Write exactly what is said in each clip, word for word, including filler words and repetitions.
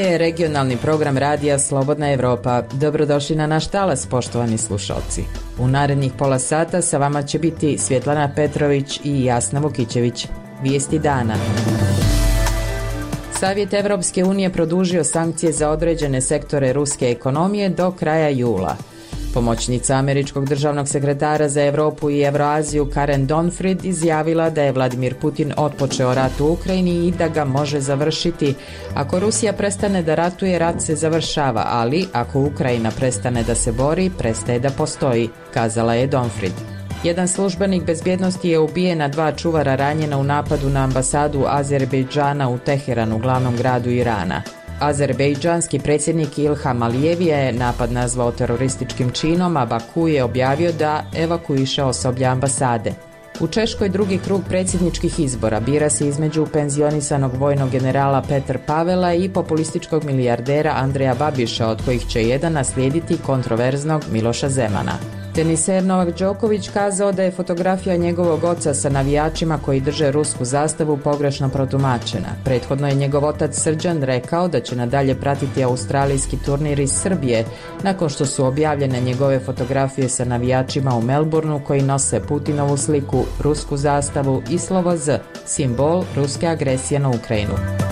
je regionalni program radija Slobodna Evropa. Dobrodošli na naš talas, poštovani slušalci. U narednih pola sata sa vama će biti Svjetlana Petrović i Jasna Vukićević. Vijesti dana. Savjet Evropske unije produžio sankcije za određene sektore ruske ekonomije do kraja jula. Pomoćnica američkog državnog sekretara za Evropu i Evroaziju Karen Donfrid izjavila da je Vladimir Putin otpočeo rat u Ukrajini i da ga može završiti. Ako Rusija prestane da ratuje, rat se završava, ali ako Ukrajina prestane da se bori, prestaje da postoji, kazala je Donfrid. Jedan službenik bezbjednosti je ubijen, a dva čuvara ranjena u napadu na ambasadu Azerbejdžana u Teheranu, glavnom gradu Irana. Azerbejdžanski predsjednik Ilham Alijev je napad nazvao terorističkim činom, a Baku je objavio da evakuiše osoblje ambasade. U Češkoj drugi krug predsjedničkih izbora bira se između penzionisanog vojnog generala Petra Pavela i populističkog milijardera Andreja Babiša, od kojih će jedan naslijediti kontroverznog Miloša Zemana. Teniser Novak Đoković kazao da je fotografija njegovog oca sa navijačima koji drže rusku zastavu pogrešno protumačena. Prethodno je njegov otac Srđan rekao da će nadalje pratiti australijski turnir iz Srbije, nakon što su objavljene njegove fotografije sa navijačima u Melbourneu koji nose Putinovu sliku, rusku zastavu i slovo Z, simbol ruske agresije na Ukrajinu.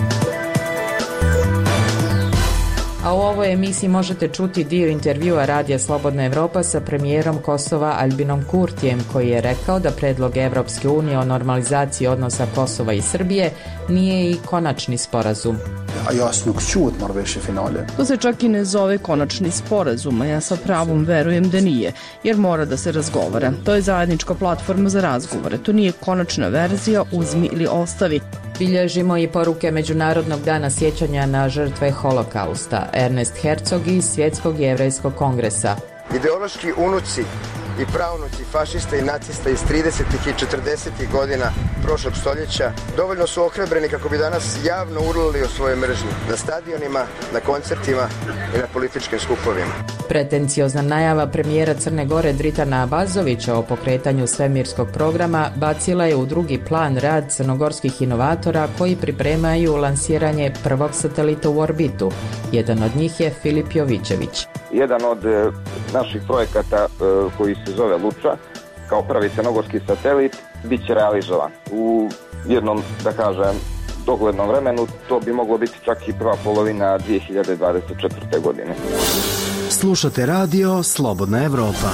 A u ovoj emisiji možete čuti dio intervjua Radija Slobodna Evropa sa premijerom Kosova Albinom Kurtijem, koji je rekao da predlog Evropske unije o normalizaciji odnosa Kosova i Srbije nije i konačni sporazum. To se čak i ne zove konačni sporazum, a ja sa pravom verujem da nije, jer mora da se razgovara. To je zajednička platforma za razgovore, to nije konačna verzija uzmi ili ostavi. Bilježimo i poruke Međunarodnog dana sjećanja na žrtve Holokausta. Ernest Herzog iz Svjetskog jevrejskog kongresa. Ideološki unuci i praunuci fašista i nacista iz tridesetih i četrdesetih godina prošlog stoljeća dovoljno su ohrabreni kako bi danas javno urlali o svojoj mržnji na stadionima, na koncertima i na političkim skupovima. Pretenciozna najava premijera Crne Gore Dritana Abazovića o pokretanju svemirskog programa bacila je u drugi plan rad crnogorskih inovatora koji pripremaju lansiranje prvog satelita u orbitu. Jedan od njih je Filip Jovićević. Jedan od e, naših projekata e, koji se zove Luča, kao prvi crnogorski satelit, bit će realizovan. U jednom, da kažem, doglednom vremenu, to bi moglo biti čak i prva polovina dvije hiljade dvadeset četvrte. godine. Slušate radio Slobodna Evropa.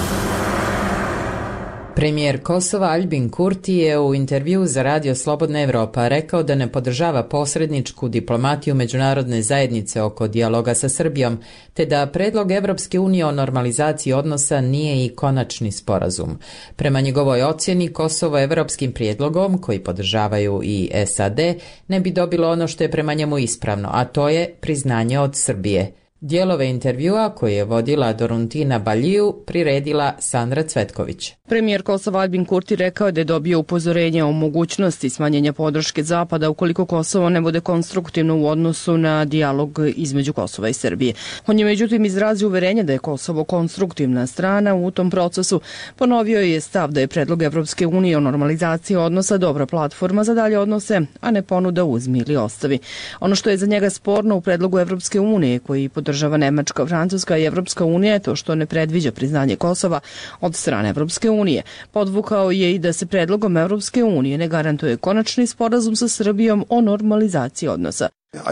Premijer Kosova Albin Kurti je u intervjuu za Radio Slobodna Evropa rekao da ne podržava posredničku diplomatiju međunarodne zajednice oko dijaloga sa Srbijom, te da predlog Evropske unije o normalizaciji odnosa nije i konačni sporazum. Prema njegovoj ocjeni, Kosovo evropskim prijedlogom, koji podržavaju i S A D, ne bi dobilo ono što je prema njemu ispravno, a to je priznanje od Srbije. Dijelove intervjua koje je vodila Doruntina Baljiju priredila Sandra Cvetković. Premijer Kosova Albin Kurti rekao da je dobio upozorenje o mogućnosti smanjenja podrške Zapada ukoliko Kosovo ne bude konstruktivno u odnosu na dijalog između Kosova i Srbije. On je međutim izrazio uverenje da je Kosovo konstruktivna strana u tom procesu. Ponovio je stav da je predlog Evropske unije o normalizaciji odnosa dobra platforma za dalje odnose, a ne ponuda uzmi ili ostavi. Ono što je za njega sporno u predlogu Evropske unije, koji podržava Nemačka, Francuska i Evropska unija, je to što ne predviđa priznanje Kosova od strane Evropske unije. Podvukao je i da se predlogom Evropske unije ne garantuje konačni sporazum sa Srbijom o normalizaciji odnosa.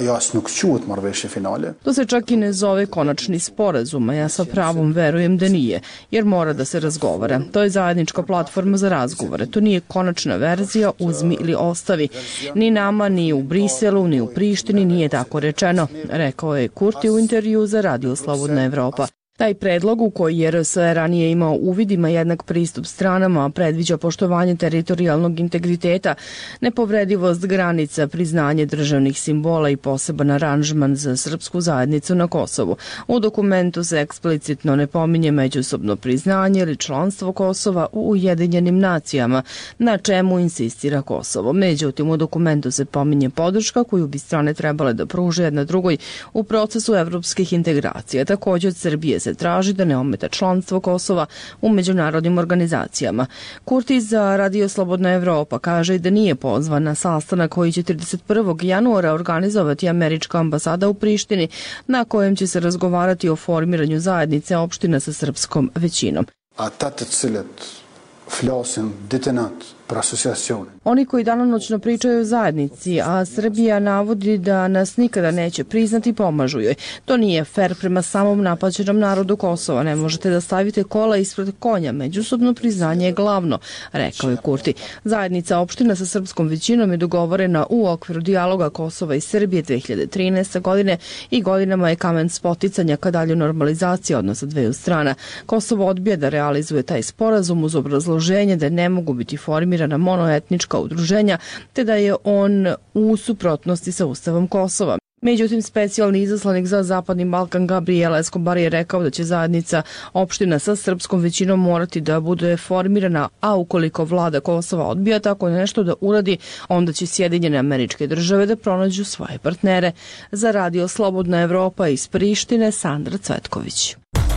To se čak i ne zove konačni sporazum, a ja sa pravom verujem da nije, jer mora da se razgovara. To je zajednička platforma za razgovore, to nije konačna verzija uzmi ili ostavi. Ni nama, ni u Briselu, ni u Prištini nije tako rečeno, rekao je Kurti u intervju za Radio Slobodna Evropa. Taj predlog, u koji je R S ranije imao uvid, ima jednak pristup stranama, predviđa poštovanje teritorijalnog integriteta, nepovredivost granica, priznanje državnih simbola i poseban aranžman za srpsku zajednicu na Kosovu. U dokumentu se eksplicitno ne pominje međusobno priznanje ili članstvo Kosova u Ujedinjenim nacijama, na čemu insistira Kosovo. Međutim, u dokumentu se pominje podrška koju bi strane trebale da pruže jedna drugoj u procesu evropskih integracija. Također od Srbije se se traži da ne ometa članstvo Kosova u međunarodnim organizacijama. Kurti za Radio Slobodna Evropa kaže da nije pozvan na sastanak koji će trideset prvog januara organizovati američka ambasada u Prištini, na kojem će se razgovarati o formiranju zajednice opština sa srpskom većinom. Oni koji danonoćno pričaju o zajednici, a Srbija navodi da nas nikada neće priznati, pomažu joj. To nije fer prema samom napaćenom narodu Kosova. Ne možete da stavite kola ispred konja. Međusobno priznanje je glavno, rekao je Kurti. Zajednica opština sa srpskom većinom je dogovorena u okviru dijaloga Kosova i Srbije dve hiljade trinaeste. godine i godinama je kamen spoticanja ka dalju normalizaciji odnosa dveju strana. Kosovo odbija da realizuje taj sporazum uz obrazloženje da ne mogu biti formirani na monoetnička udruženja, te da je on u suprotnosti sa Ustavom Kosova. Međutim, specijalni izaslanik za Zapadni Balkan Gabriel Escobar je rekao da će zajednica opština sa srpskom većinom morati da bude formirana, a ukoliko vlada Kosova odbija tako nešto da uradi, onda će Sjedinjene Američke Države da pronađu svoje partnere. Za Radio Slobodna Evropa iz Prištine, Sandra Cvetković.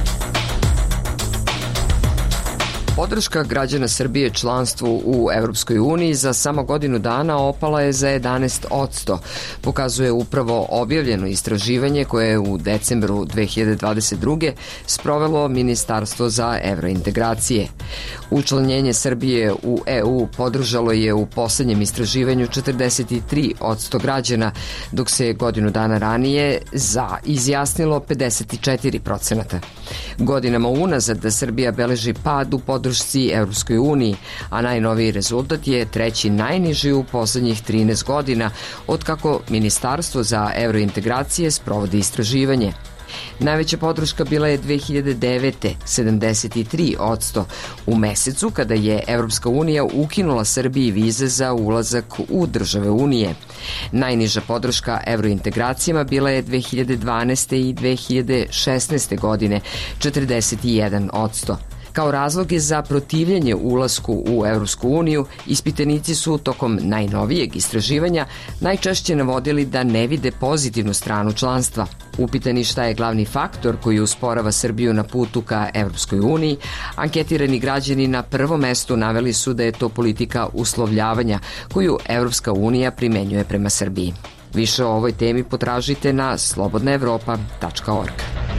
Podrška građana Srbije članstvu u Evropskoj uniji za samo godinu dana opala je za jedanaest posto, pokazuje upravo objavljeno istraživanje koje je u decembru dve hiljade dvadeset druge. sprovelo Ministarstvo za evrointegracije. Učlanjenje Srbije u E U podržalo je u poslednjem istraživanju četrdeset tri posto građana, dok se godinu dana ranije za izjasnilo pedeset četiri posto. Godinama unazad da Srbija beleži pad u podršci Evropskoj uniji, a najnoviji rezultat je treći najniži u poslednjih trinaest godina, otkako Ministarstvo za evrointegracije sprovodi istraživanje. Najveća podrška bila je dve hiljade devete. sedamdeset tri posto u mesecu kada je Evropska unija ukinula Srbiji vize za ulazak u države Unije. Najniža podrška evrointegracijama bila je dve hiljade dvanaeste. i dve hiljade šesnaeste. godine, četrdeset jedan posto. Kao razloge za protivljenje ulasku u Evropsku uniju, ispitanici su tokom najnovijeg istraživanja najčešće navodili da ne vide pozitivnu stranu članstva. Upitani šta je glavni faktor koji usporava Srbiju na putu ka Evropskoj uniji, anketirani građani na prvom mestu naveli su da je to politika uslovljavanja koju Evropska unija primenjuje prema Srbiji. Više o ovoj temi potražite na slobodna evropa tačka org.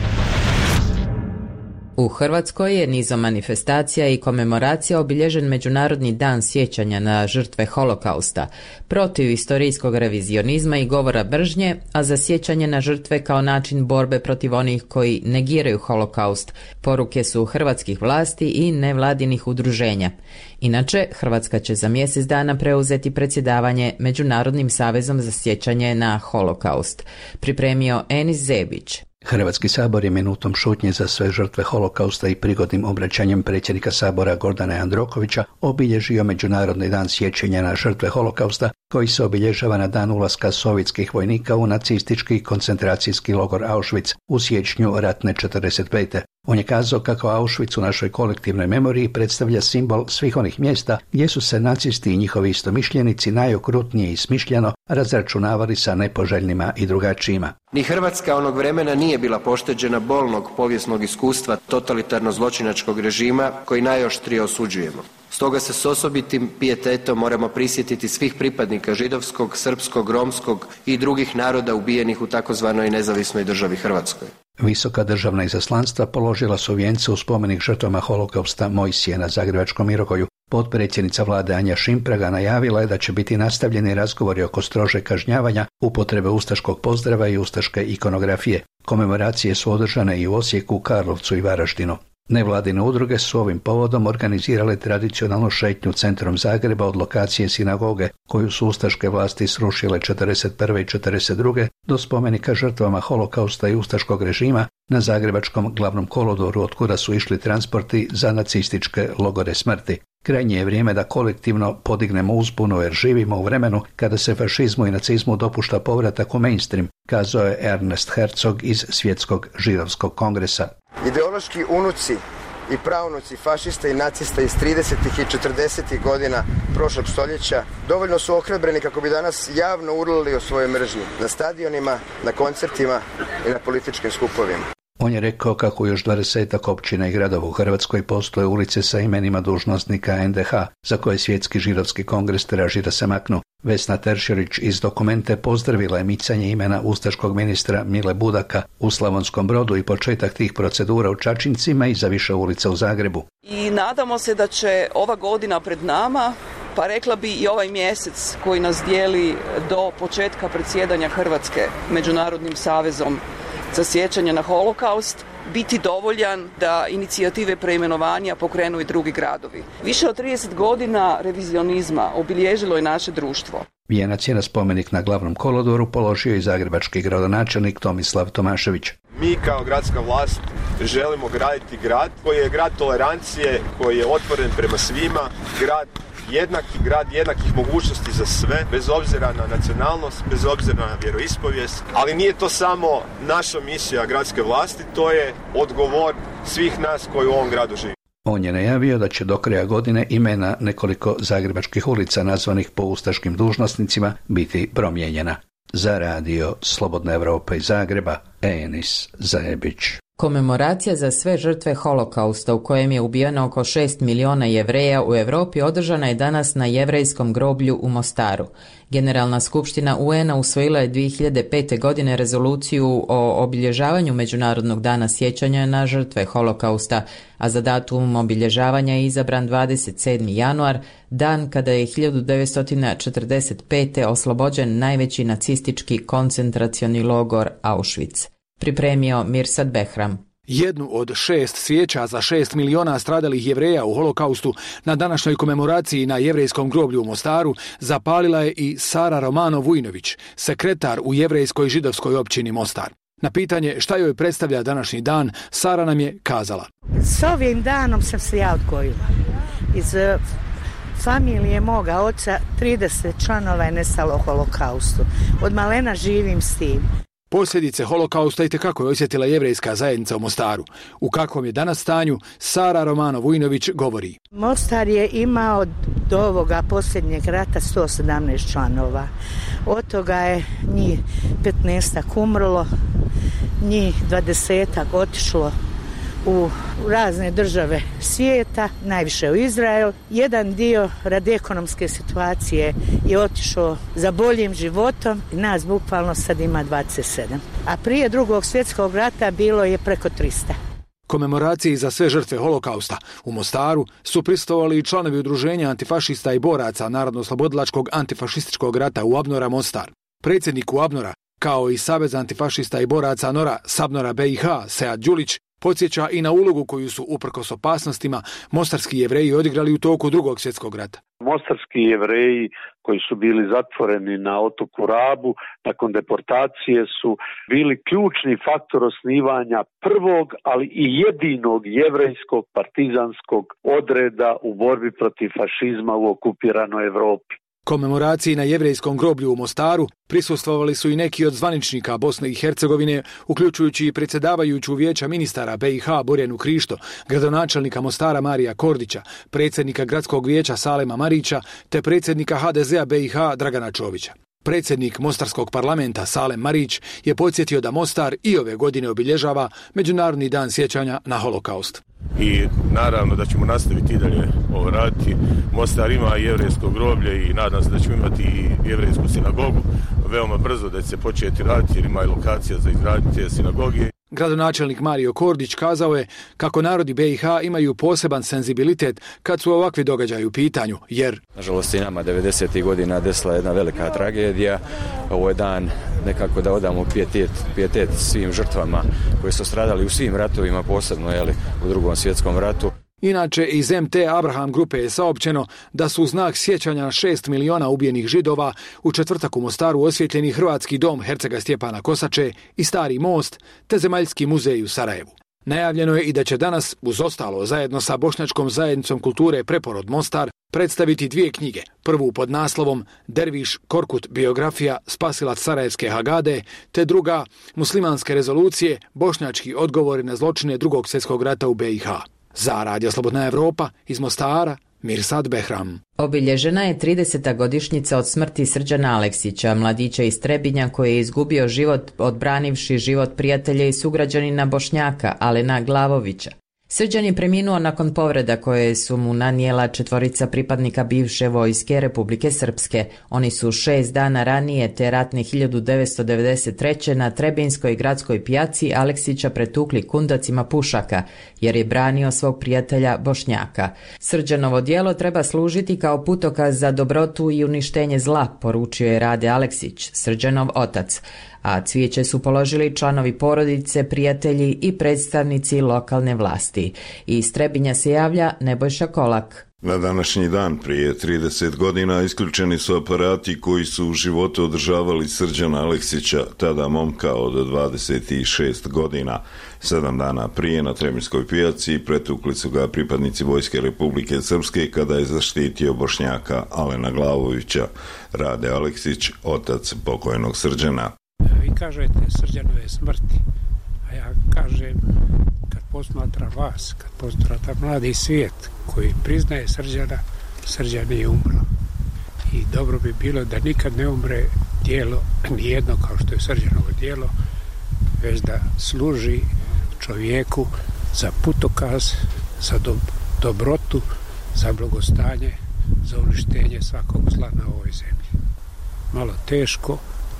U Hrvatskoj je nizom manifestacija i komemoracija obilježen Međunarodni dan sjećanja na žrtve holokausta, protiv istorijskog revizionizma i govora mržnje, a za sjećanje na žrtve kao način borbe protiv onih koji negiraju holokaust, poruke su hrvatskih vlasti i nevladinih udruženja. Inače, Hrvatska će za mjesec dana preuzeti predsjedavanje Međunarodnim savezom za sjećanje na holokaust. Pripremio Enis Zebić. Hrvatski sabor je minutom šutnje za sve žrtve holokausta i prigodnim obraćanjem predsjednika sabora Gordana Jandrokovića obilježio Međunarodni dan sjećanja na žrtve holokausta, koji se obilježava na dan ulaska sovjetskih vojnika u nacistički koncentracijski logor Auschwitz u siječnju ratne četrdeset pete. On je kazao kako Auschwitz u našoj kolektivnoj memoriji predstavlja simbol svih onih mjesta gdje su se nacisti i njihovi istomišljenici najokrutnije i smišljeno razračunavali sa nepoželjnima i drugačijima. Ni Hrvatska onog vremena nije bila pošteđena bolnog povijesnog iskustva totalitarno-zločinačkog režima koji najoštrije osuđujemo. Stoga se s osobitim pijetetom moramo prisjetiti svih pripadnika židovskog, srpskog, romskog i drugih naroda ubijenih u takozvanoj nezavisnoj državi Hrvatskoj. Visoka državna izaslanstva položila su vijence u spomenik žrtvama holokausta Mojsije na Zagrebačkom Mirogoju. Potpredsjednica vlade Anja Šimpraga najavila je da će biti nastavljeni razgovori oko strože kažnjavanja, upotrebe ustaškog pozdrava i ustaške ikonografije. Komemoracije su održane i u Osijeku, Karlovcu i Varaždinu. Nevladine udruge su ovim povodom organizirale tradicionalnu šetnju centrom Zagreba od lokacije sinagoge, koju su ustaške vlasti srušile četrdeset prve i četrdeset druge do spomenika žrtvama holokausta i ustaškog režima na Zagrebačkom glavnom kolodoru, od kuda su išli transporti za nacističke logore smrti. Krajnje je vrijeme da kolektivno podignemo uzbunu jer živimo u vremenu kada se fašizmu i nacizmu dopušta povratak u mainstream, kazao je Ernest Herzog iz Svjetskog židovskog kongresa. Ideološki unuci i pravnuci fašista i nacista iz tridesetih i četrdesetih godina prošlog stoljeća dovoljno su ohrabreni kako bi danas javno urlali o svojoj mržnji na stadionima, na koncertima i na političkim skupovima. On je rekao kako još dvadesetak općina i gradova u Hrvatskoj postoje ulice sa imenima dužnosnika en de ha, za koje Svjetski židovski kongres traži da se maknu. Vesna Teršerić iz Dokumente pozdravila je micanje imena ustaškog ministra Mile Budaka u Slavonskom Brodu i početak tih procedura u Čačincima i za više ulica u Zagrebu. I nadamo se da će ova godina pred nama, pa rekla bi i ovaj mjesec koji nas dijeli do početka predsjedanja Hrvatske Međunarodnim savezom za sjećanje na holokaust, biti dovoljan da inicijative preimenovanja pokrenu i drugi gradovi. Više od trideset godina revizionizma obilježilo je naše društvo. Vijenac je na spomenik na Glavnom kolodvoru položio i zagrebački gradonačelnik Tomislav Tomašević. Mi kao gradska vlast želimo graditi grad koji je grad tolerancije, koji je otvoren prema svima, grad jednaki grad jednakih mogućnosti za sve, bez obzira na nacionalnost, bez obzira na vjeroispovijest, ali nije to samo naša misija gradske vlasti, to je odgovor svih nas koji u ovom gradu živi. On je najavio da će do kraja godine imena nekoliko zagrebačkih ulica nazvanih po ustaškim dužnosnicima biti promijenjena. Za radio Slobodna Evropa iz Zagreba, Enis Zajebić. Komemoracija za sve žrtve holokausta u kojem je ubijeno oko šest miliona Jevreja u Europi održana je danas na jevrejskom groblju u Mostaru. Generalna skupština u en a usvojila je dvije hiljade pete. godine rezoluciju o obilježavanju Međunarodnog dana sjećanja na žrtve holokausta, a za datum obilježavanja je izabran dvadeset sedmi januar, dan kada je hiljadu devetsto četrdeset pete. oslobođen najveći nacistički koncentracioni logor Auschwitz. Pripremio Mirsad Behram. Jednu od šest svijeća za šest miliona stradalih Jevreja u holokaustu na današnjoj komemoraciji na jevrejskom groblju u Mostaru zapalila je i Sara Romano-Vujnović, sekretar u jevrejskoj židovskoj općini Mostar. Na pitanje šta joj predstavlja današnji dan, Sara nam je kazala. S ovim danom sam se ja odgojila. Iz familije moga oca trideset članova je nestalo u holokaustu. Od malena živim s tim. Posljedice holokausta itekako je osjetila jevrejska zajednica u Mostaru. U kakvom je danas stanju, Sara Romano-Vujnović govori. Mostar je imao do ovoga posljednjeg rata sto sedamnaest članova. Od toga je njih petnaestak umrlo, njih dvadesetak otišlo u razne države svijeta, najviše u Izrael. Jedan dio radi ekonomske situacije je otišao za boljim životom i nas bukvalno sad ima dvadeset sedam. A prije drugog svjetskog rata bilo je preko tristo. Komemoraciji za sve žrtve holokausta u Mostaru su prisustvovali i članovi udruženja antifašista i boraca Narodno-oslobodilačkog antifašističkog rata u Abnora Mostar. Predsjednik u Abnora, kao i Savez antifašista i boraca Nora Sabnora be i ha Sead Đulić, podsjeća i na ulogu koju su uprkos opasnostima mostarski Jevreji odigrali u toku drugog svjetskog rata. Mostarski Jevreji koji su bili zatvoreni na otoku Rabu nakon deportacije su bili ključni faktor osnivanja prvog, ali i jedinog jevrejskog partizanskog odreda u borbi protiv fašizma u okupiranoj Europi. Komemoraciji na jevrejskom groblju u Mostaru prisustvovali su i neki od zvaničnika Bosne i Hercegovine, uključujući i predsjedavajuću vijeća ministara be i ha Borjanu Krišto, gradonačelnika Mostara Marija Kordića, predsjednika gradskog vijeća Salema Marića te predsjednika ha de zea be i ha Dragana Čovića. Predsjednik Mostarskog parlamenta Salem Marić je podsjetio da Mostar i ove godine obilježava Međunarodni dan sjećanja na holokaust. I naravno da ćemo nastaviti i dalje ovo raditi. Mostar ima jevrejsko groblje i nadam se da ćemo imati i jevrejsku sinagogu veoma brzo da će se početi raditi jer ima i lokacija za izgradnju te sinagoge. Gradonačelnik Mario Kordić kazao je kako narodi be i ha imaju poseban senzibilitet kad su ovakvi događaji u pitanju, jer nažalost i nama devedesetih godina desila jedna velika tragedija. Ovo je dan nekako da odamo pijetet, pijetet svim žrtvama koji su stradali u svim ratovima, posebno jeli, u drugom svjetskom ratu. Inače, iz em te Abraham grupe je saopćeno da su u znak sjećanja na šest miliona ubijenih Židova u četvrtak u Mostaru osvjetljeni Hrvatski dom Hercega Stjepana Kosače i Stari most, te Zemaljski muzej u Sarajevu. Najavljeno je i da će danas, uz ostalo, zajedno sa Bošnjačkom zajednicom kulture Preporod Mostar, predstaviti dvije knjige. Prvu pod naslovom Derviš Korkut biografija spasilac Sarajevske Hagade, te druga Muslimanske rezolucije, bošnjački odgovori na zločine drugog svjetskog rata u be i ha. Za Radio Slobodna Evropa iz Mostara, Mirsad Behram. Obilježena je trideseta godišnjica od smrti Srđana Aleksića, mladića iz Trebinja koji je izgubio život odbranivši život prijatelja i sugrađanina Bošnjaka, Alena Glavovića. Srđan je preminuo nakon povreda koje su mu nanijela četvorica pripadnika bivše vojske Republike Srpske. Oni su šest dana ranije te ratne hiljadu devetsto devedeset treće na Trebinskoj gradskoj pijaci Aleksića pretukli kundacima pušaka, jer je branio svog prijatelja Bošnjaka. Srđanovo djelo treba služiti kao putokaz za dobrotu i uništenje zla, poručio je Rade Aleksić, Srđanov otac. A cvijeće su položili članovi porodice, prijatelji i predstavnici lokalne vlasti. Iz Trebinja se javlja Nebojša Kolak. Na današnji dan prije trideset godina isključeni su aparati koji su u životu održavali Srđana Aleksića, tada momka od dvadeset šest godina. Sedam dana prije na Trebinskoj pijaci pretukli su ga pripadnici Vojske Republike Srpske kada je zaštitio Bošnjaka Alena Glavovića. Rade Aleksić, otac pokojnog Srđana. Vi kažete Srđanove smrti, a ja kažem kad posmatra vas, kad posmatra mladi svijet koji priznaje Srđana, Srđan je umro. I dobro bi bilo da nikad ne umre djelo, nijedno kao što je Srđanovo djelo, već da služi čovjeku za putokaz, za do, dobrotu, za blagostanje, za uništenje svakog zla na ovoj zemlji. Malo teško,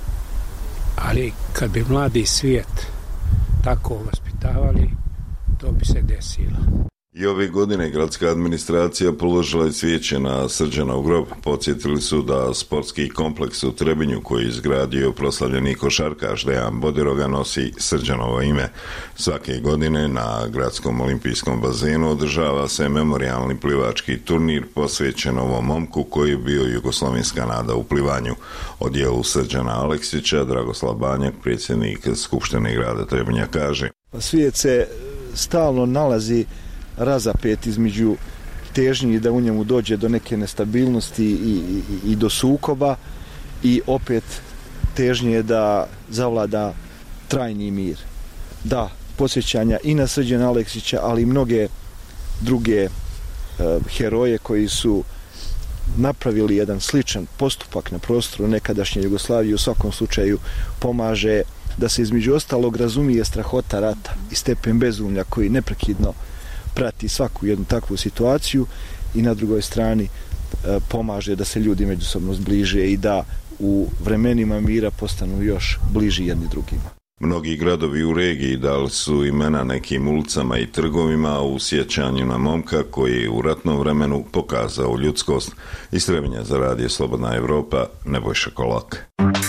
ali kad bi mladi svijet tako vaspitavali, to bi se desilo. I ove godine gradska administracija položila je cvijeće na Srđanov grob. Podsjetili su da sportski kompleks u Trebinju koji je izgradio proslavljeni košarkaš Dejan Bodiroga nosi Srđanovo ime. Svake godine na gradskom olimpijskom bazenu održava se memorijalni plivački turnir posvećen ovom momku koji je bio jugoslovenska nada u plivanju. O djelu Srđana Aleksića Dragoslav Banjak, predsjednik Skupštine grada Trebinja, kaže: Svijet se stalno nalazi razapet između težnji da u njemu dođe do neke nestabilnosti i, i, i do sukoba i opet težnje da zavlada trajni mir. Da, posjećanja i na Srđana Aleksića, ali i mnoge druge e, heroje koji su napravili jedan sličan postupak na prostoru nekadašnje Jugoslavije, u svakom slučaju pomaže da se između ostalog razumije strahota rata i stepen bezumlja koji neprekidno prati svaku jednu takvu situaciju i na drugoj strani e, pomaže da se ljudi međusobno zbliže i da u vremenima mira postanu još bliži jedni drugima. Mnogi gradovi u regiji dali su imena nekim ulicama i trgovima u sjećanju na momka koji je u ratnom vremenu pokazao ljudskost. Iz Trebinja za Radio Slobodna Evropa, Nebojša Kolak.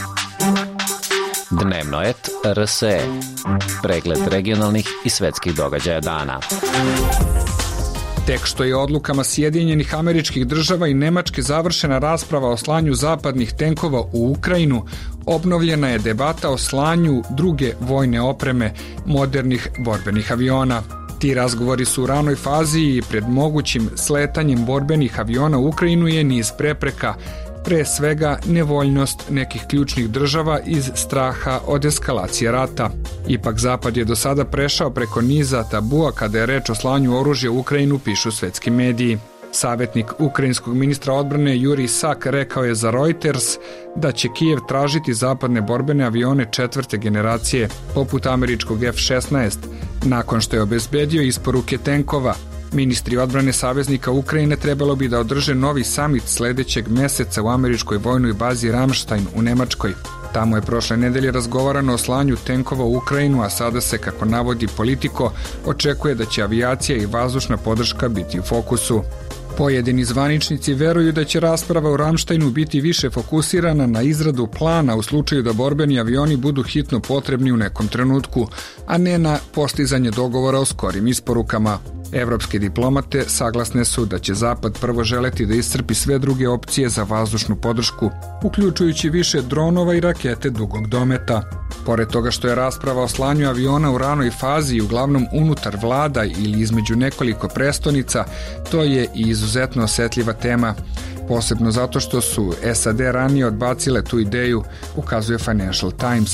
Dnevnoet R S E. Pregled regionalnih i svetskih događaja dana. Tek što je odlukama Sjedinjenih Američkih Država i Nemačke završena rasprava o slanju zapadnih tenkova u Ukrajinu, obnovljena je debata o slanju druge vojne opreme modernih borbenih aviona. Ti razgovori su u ranoj fazi i pred mogućim sletanjem borbenih aviona u Ukrajinu je niz prepreka, pre svega nevoljnost nekih ključnih država iz straha od eskalacije rata. Ipak Zapad je do sada prešao preko niza tabua kada je reč o slanju oružja u Ukrajinu, pišu svetski mediji. Savjetnik ukrajinskog ministra odbrane Jurij Sak rekao je za Reuters da će Kijev tražiti zapadne borbene avione četvrte generacije, poput američkog F šesnaest, nakon što je obezbedio isporuke tenkova. Ministri odbrane saveznika Ukrajine trebalo bi da održe novi samit sledećeg meseca u američkoj vojnoj bazi Ramstein u Nemačkoj. Tamo je prošle nedelje razgovarano o slanju tenkova u Ukrajinu, a sada se, kako navodi Politico, očekuje da će avijacija i vazdušna podrška biti u fokusu. Pojedini zvaničnici veruju da će rasprava u Ramsteinu biti više fokusirana na izradu plana u slučaju da borbeni avioni budu hitno potrebni u nekom trenutku, a ne na postizanje dogovora o skorim isporukama. Evropske diplomate saglasne su da će Zapad prvo želeti da iscrpi sve druge opcije za vazdušnu podršku, uključujući više dronova i rakete dugog dometa. Pored toga što je rasprava o slanju aviona u ranoj fazi i uglavnom unutar vlada ili između nekoliko prestonica, to je i izuzetno osetljiva tema, posebno zato što su S A D ranije odbacile tu ideju, ukazuje Financial Times.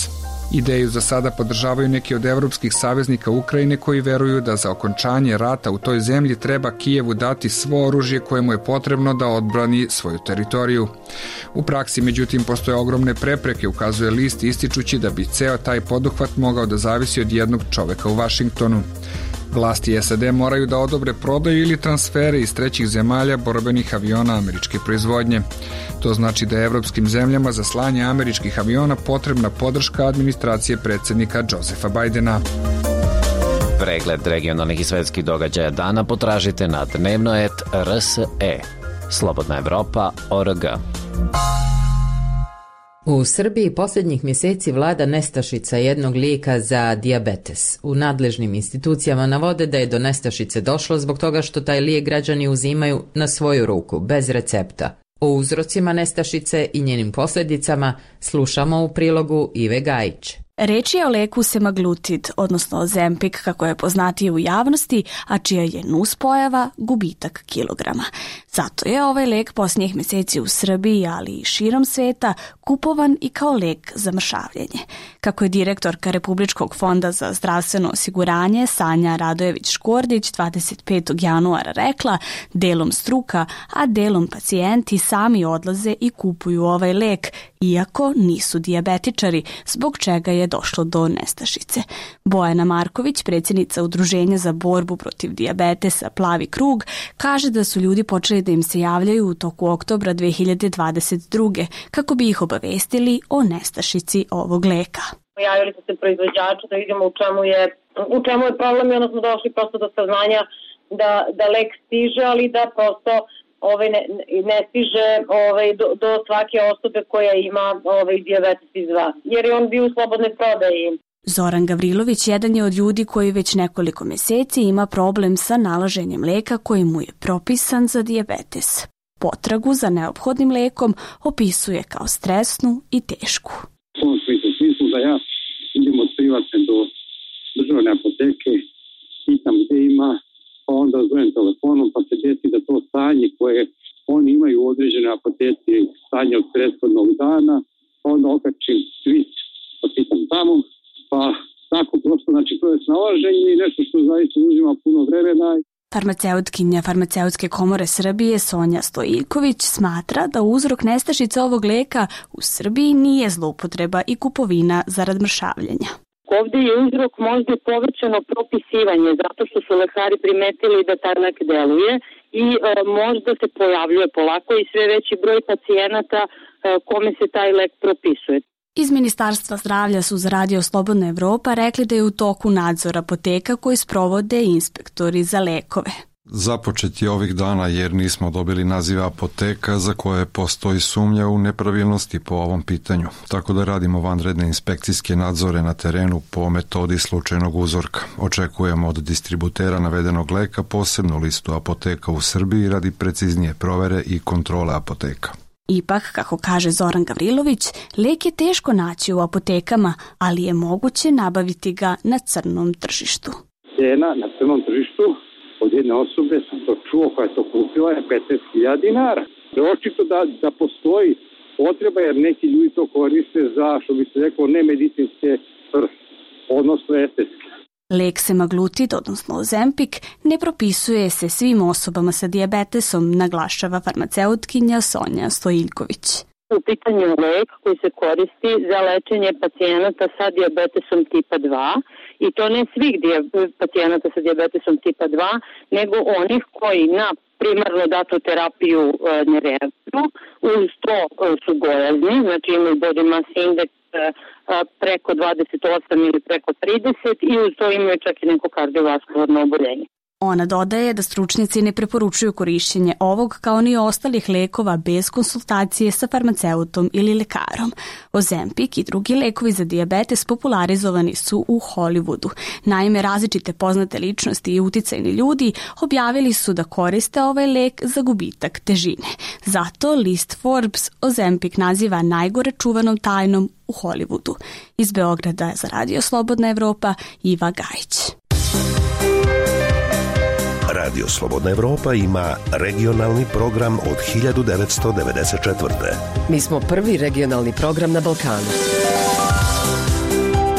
Ideju za sada podržavaju neki od evropskih saveznika Ukrajine koji veruju da za okončanje rata u toj zemlji treba Kijevu dati svo oružje koje mu je potrebno da odbrani svoju teritoriju. U praksi, međutim, postoje ogromne prepreke, ukazuje list, ističući da bi ceo taj poduhvat mogao da zavisi od jednog čoveka u Vašingtonu. Vlasti S A D moraju da odobre prodaju ili transfere iz trećih zemalja borbenih aviona američke proizvodnje. To znači da je evropskim zemljama za slanje američkih aviona potrebna podrška administracije predsjednika Josefa Bajdena. Pregled regionalnih i svetskih događaja dana potražite na dnevnoet R S E. Slobodna Evropa точка о р г. U Srbiji posljednjih mjeseci vlada nestašica jednog lijeka za dijabetes. U nadležnim institucijama navode da je do nestašice došlo zbog toga što taj lijek građani uzimaju na svoju ruku, bez recepta. O uzrocima nestašice i njenim posljedicama slušamo u prilogu Ive Gajić. Reč je o leku semaglutid, odnosno Ozempic kako je poznatiji u javnosti, a čija je nuspojava gubitak kilograma. Zato je ovaj lek posljednjih mjeseci u Srbiji, ali i širom sveta, kupovan i kao lek za mršavljenje. Kako je direktorka Republičkog fonda za zdravstveno osiguranje Sanja Radojević-Škordić dvadeset petog januara rekla, delom struka, a delom pacijenti sami odlaze i kupuju ovaj lek, iako nisu dijabetičari, zbog čega je došlo do nestašice. Bojana Marković, predsjednica Udruženja za borbu protiv dijabetesa Plavi krug, kaže da su ljudi počeli da im se javljaju u toku oktobra dve hiljade dvadeset druge kako bi ih obavestili o nestašici ovog leka. Javili su se proizvođači da vidimo u čemu je, u čemu je problem i onda smo došli prosto do saznanja da, da lek stiže, ali da prosto ovaj, ne, ne stiže ovaj, do, do svake osobe koja ima ovaj, dijabetes dva, jer je on bio u slobodnoj prodaji. Zoran Gavrilović jedan je od ljudi koji već nekoliko mjeseci ima problem sa nalaženjem leka koji mu je propisan za dijabetes. Potragu za neophodnim lekom opisuje kao stresnu i tešku. U tom smislu, smislu da ja idem od privatne do državne apoteke, pitam gdje ima, pa onda zovem telefonom, pa se desi da to stanje koje oni imaju u određene apoteci, stanje od prethodnog dana, pa onda okačim svit, pa pitam tamo, pa tako prosto, znači to je snalaženje i nešto što zaista uzima puno vremena. Farmaceutkinja Farmaceutske komore Srbije Sonja Stojiljković smatra da uzrok nestašice ovog leka u Srbiji nije zloupotreba i kupovina zarad mršavljenja. Ovdje je uzrok možda povećano propisivanje, zato što su lekari primetili da taj lek deluje i e, možda se pojavljuje polako i sve veći broj pacijenata e, kome se taj lek propisuje. Iz Ministarstva zdravlja su za Radio Slobodna Evropa rekli da je u toku nadzor apoteka koji sprovode inspektori za lekove. Započet je ovih dana jer nismo dobili nazive apoteka za koje postoji sumnja u nepravilnosti po ovom pitanju. Tako da radimo vanredne inspekcijske nadzore na terenu po metodi slučajnog uzorka. Očekujemo od distributera navedenog leka posebnu listu apoteka u Srbiji radi preciznije provere i kontrole apoteka. Ipak, kako kaže Zoran Gavrilović, lek je teško naći u apotekama, ali je moguće nabaviti ga na crnom tržištu. Cena na crnom tržištu od jedne osobe, sam to čuo, koja je to kupila, je petnaest hiljada dinara. Očito da, da postoji potreba jer neki ljudi to koriste za, što bi se rekao, nemedicinske svrhe, odnosno estetske. Lek semaglutid, odnosno Ozempic, ne propisuje se svim osobama sa dijabetesom, naglašava farmaceutkinja Sonja Stojiljković. U pitanju je lek koji se koristi za lečenje pacijenata sa dijabetesom tipa dva i to ne svih pacijenata sa dijabetesom tipa dva, nego onih koji na primarno datu terapiju e, ne reaguju, uz to e, su gojazni, znači imaju body mass index e, preko dvadeset osam ili preko trideset i uz to imaju čak i neko kardiovaskularno oboljenje. Ona dodaje da stručnjaci ne preporučuju korišćenje ovog kao ni ostalih lekova bez konsultacije sa farmaceutom ili lekarom. Ozempic i drugi lekovi za dijabetes popularizovani su u Hollywoodu. Naime, različite poznate ličnosti i uticajni ljudi objavili su da koriste ovaj lek za gubitak težine. Zato list Forbes Ozempic naziva najgore čuvanom tajnom u Hollywoodu. Iz Beograda za Radio Slobodna Evropa, Iva Gajić. Radio Slobodna Evropa ima regionalni program od hiljadu devetsto devedeset četvrte. Mi smo prvi regionalni program na Balkanu.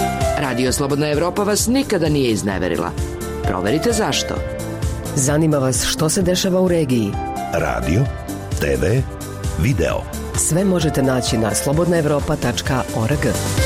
Radio Slobodna Evropa vas nikada nije izneverila. Proverite zašto. Zanima vas što se dešava u regiji? Radio, te ve, video. Sve možete naći na slobodna evropa tačka org.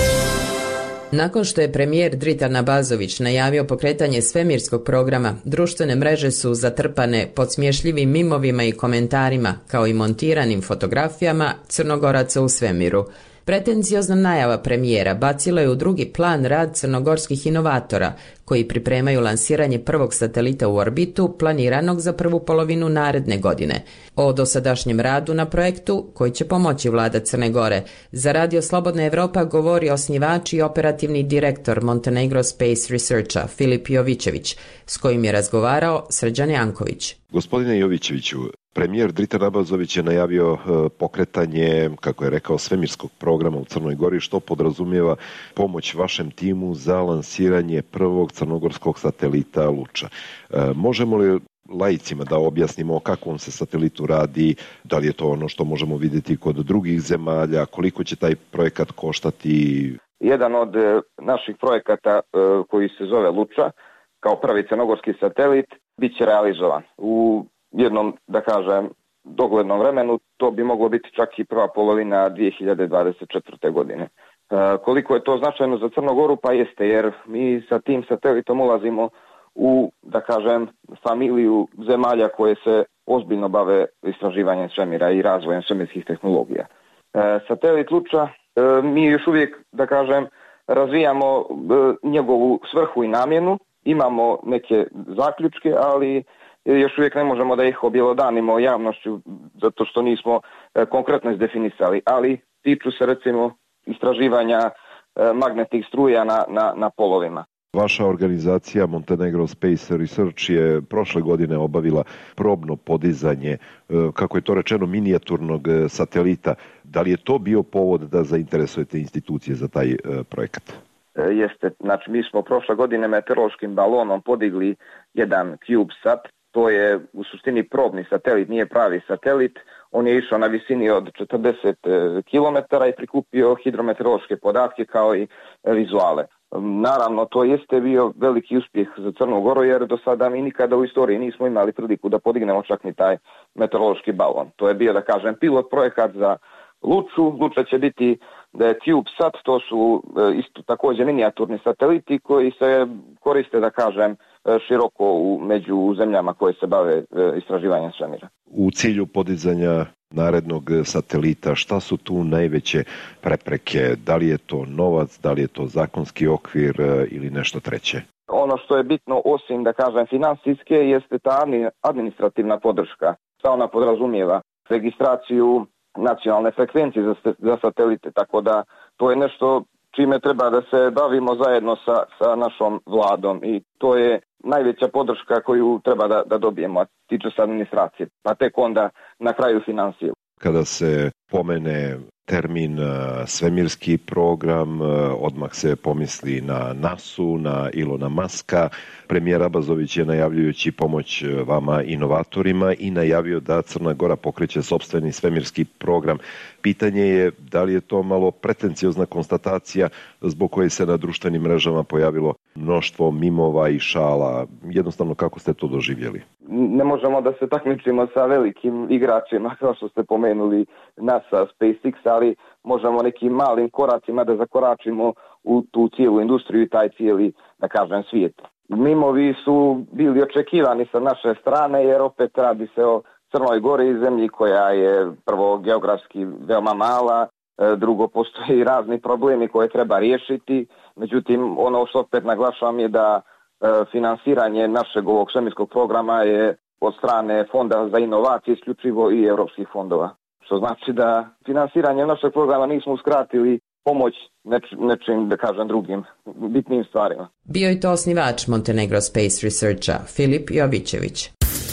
Nakon što je premijer Dritan Abazović najavio pokretanje svemirskog programa, društvene mreže su zatrpane podsmješljivim mimovima i komentarima, kao i montiranim fotografijama Crnogoraca u svemiru. Pretenziozna najava premijera bacila je u drugi plan rad crnogorskih inovatora, koji pripremaju lansiranje prvog satelita u orbitu planiranog za prvu polovinu naredne godine. O dosadašnjem radu na projektu, koji će pomoći vlada Crne Gore, za Radio Slobodna Evropa govori osnivač i operativni direktor Montenegro Space Researcha Filip Jovićević, s kojim je razgovarao Srđan Janković. Gospodine Jovićeviću, premijer Dritan Abazović je najavio pokretanje, kako je rekao, svemirskog programa u Crnoj Gori, što podrazumijeva pomoć vašem timu za lansiranje prvog crnogorskog satelita Luča. Možemo li laicima da objasnimo o kakvom se satelitu radi, da li je to ono što možemo vidjeti kod drugih zemalja, koliko će taj projekat koštati? Jedan od naših projekata koji se zove Luča, kao prvi crnogorski satelit, bit će realizovan u jednom, da kažem, doglednom vremenu. To bi moglo biti čak i prva polovina dvije hiljade dvadeset četvrte. godine. E, koliko je to značajno za Crnu Goru? Pa jeste, jer mi sa tim satelitom ulazimo u, da kažem, familiju zemalja koje se ozbiljno bave istraživanjem svemira i razvojem svemirskih tehnologija. E, satelit Luča, e, mi još uvijek, da kažem, razvijamo e, njegovu svrhu i namjenu, imamo neke zaključke, ali još uvijek ne možemo da ih objelodanimo javnošću zato što nismo e, konkretno izdefinisali, ali tiču se recimo istraživanja e, magnetnih struja na, na, na polovima. Vaša organizacija Montenegro Space Research je prošle godine obavila probno podizanje, e, kako je to rečeno, minijaturnog satelita. Da li je to bio povod da zainteresujete institucije za taj e, projekat? E, jeste, znači mi smo prošle godine meteorološkim balonom podigli jedan CubeSat. To je u suštini probni satelit, nije pravi satelit. On je išao na visini od četrdeset kilometara i prikupio hidrometeorološke podatke kao i vizuale. Naravno, to jeste bio veliki uspjeh za Crnu Goru, jer do sada mi nikada u istoriji nismo imali priliku da podignemo čak ni taj meteorološki balon. To je bio, da kažem, pilot projekat za Luču. Luča će biti da je CubeSat, to su isto također minijaturni sateliti koji se koriste, da kažem, široko u, među zemljama koje se bave istraživanjem svemira. U cilju podizanja narednog satelita, šta su tu najveće prepreke? Da li je to novac, da li je to zakonski okvir ili nešto treće? Ono što je bitno, osim, da kažem, finansijske, jeste ta administrativna podrška. Šta ona podrazumijeva? Registraciju nacionalne frekvencije za, za satelite, tako da to je nešto čime treba da se bavimo zajedno sa, sa našom vladom i to je najveća podrška koju treba da, da dobijemo, a tiče se administracije, pa tek onda na kraju financije. Kada se pomene termin svemirski program, odmah se pomisli na nasu, na Ilona Maska. Premijer Abazović je najavljujući pomoć vama inovatorima i najavio da Crna Gora pokreće sopstveni svemirski program. Pitanje je da li je to malo pretenciozna konstatacija zbog koje se na društvenim mrežama pojavilo mnoštvo mimova i šala. Jednostavno, kako ste to doživjeli? Ne možemo da se takmičimo sa velikim igračima, kao što ste pomenuli NASA, SpaceX, ali možemo nekim malim koracima da zakoračimo u tu cijelu industriju i taj cijeli, da kažem, svijet. Mimovi su bili očekivani sa naše strane, jer opet radi se o Crnoj Gori, zemlji koja je prvo geografski veoma mala, drugo postoji razni problemi koje treba riješiti. Međutim, ono što opet naglašavam je da finansiranje našeg ovog svemirskog programa je od strane Fonda za inovacije isključivo i europskih fondova. Što znači da finansiranje našeg programa nismo uskratili pomoć neč, nečim, da kažem, drugim bitnim stvarima. Bio je to osnivač Montenegro Space Researcha Filip Jovićević.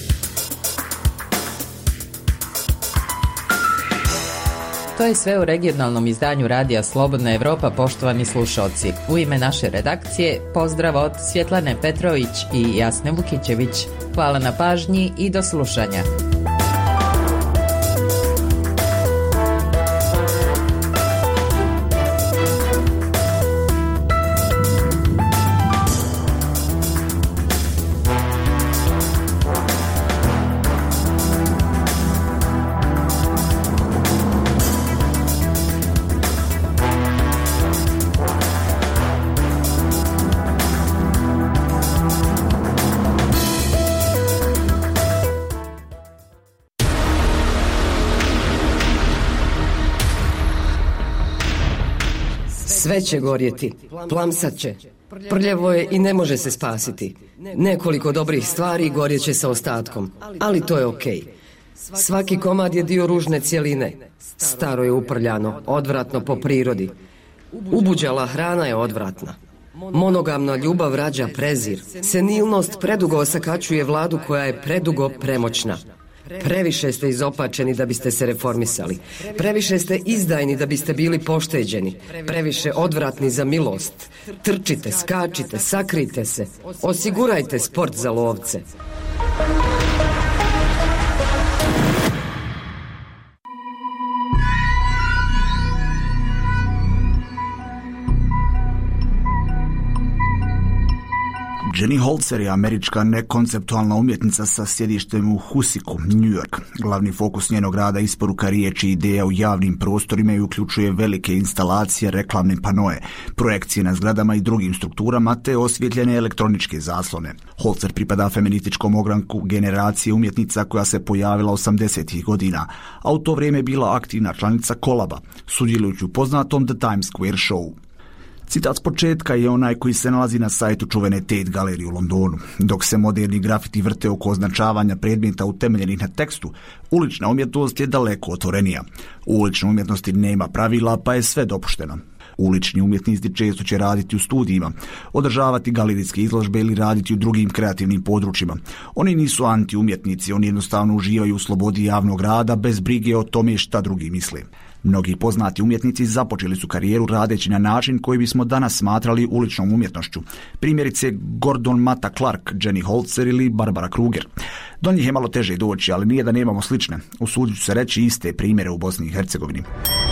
To je sve u regionalnom izdanju Radija Slobodna Evropa, poštovani slušalci. U ime naše redakcije pozdrav od Svjetlane Petrović i Jasne Vukićević. Hvala na pažnji i do slušanja. Sve će gorjeti, plamsat će. Prljavo je i ne može se spasiti. Nekoliko dobrih stvari gorjeće sa ostatkom, ali to je okej. Svaki komad je dio ružne cjeline. Staro je uprljano, odvratno po prirodi. Ubuđala hrana je odvratna. Monogamna ljubav rađa prezir. Senilnost predugo osakačuje vladu koja je predugo premoćna. Previše ste izopačeni da biste se reformisali. Previše ste izdajni da biste bili pošteđeni. Previše odvratni za milost. Trčite, skačite, sakrite se. Osigurajte sport za lovce. Jenny Holzer je američka nekonceptualna umjetnica sa sjedištem u Husiku, New York. Glavni fokus njenog rada je isporuka riječi i ideja u javnim prostorima i uključuje velike instalacije, reklamne panoje, projekcije na zgradama i drugim strukturama te osvjetljene elektroničke zaslone. Holzer pripada feminističkom ogranku generacije umjetnica koja se pojavila osamdesetih godina, a u to vrijeme je bila aktivna članica Kolaba, sudjelujući u poznatom The Times Square Show. Citat s početka je onaj koji se nalazi na sajtu čuvene Tate galerije u Londonu. Dok se moderni grafiti vrte oko označavanja predmeta utemeljenih na tekstu, ulična umjetnost je daleko otvorenija. U uličnoj umjetnosti nema pravila, pa je sve dopušteno. Ulični umjetnici često će raditi u studijima, održavati galerijske izložbe ili raditi u drugim kreativnim područjima. Oni nisu anti-umjetnici, oni jednostavno uživaju u slobodi javnog rada bez brige o tome šta drugi misle. Mnogi poznati umjetnici započeli su karijeru radeći na način koji bismo danas smatrali uličnom umjetnošću. Primjerice Gordon Matta Clark, Jenny Holzer ili Barbara Kruger. Do njih je malo teže doći, ali nije da nemamo slične. Usudit ću se reći iste primjere u Bosni i Hercegovini.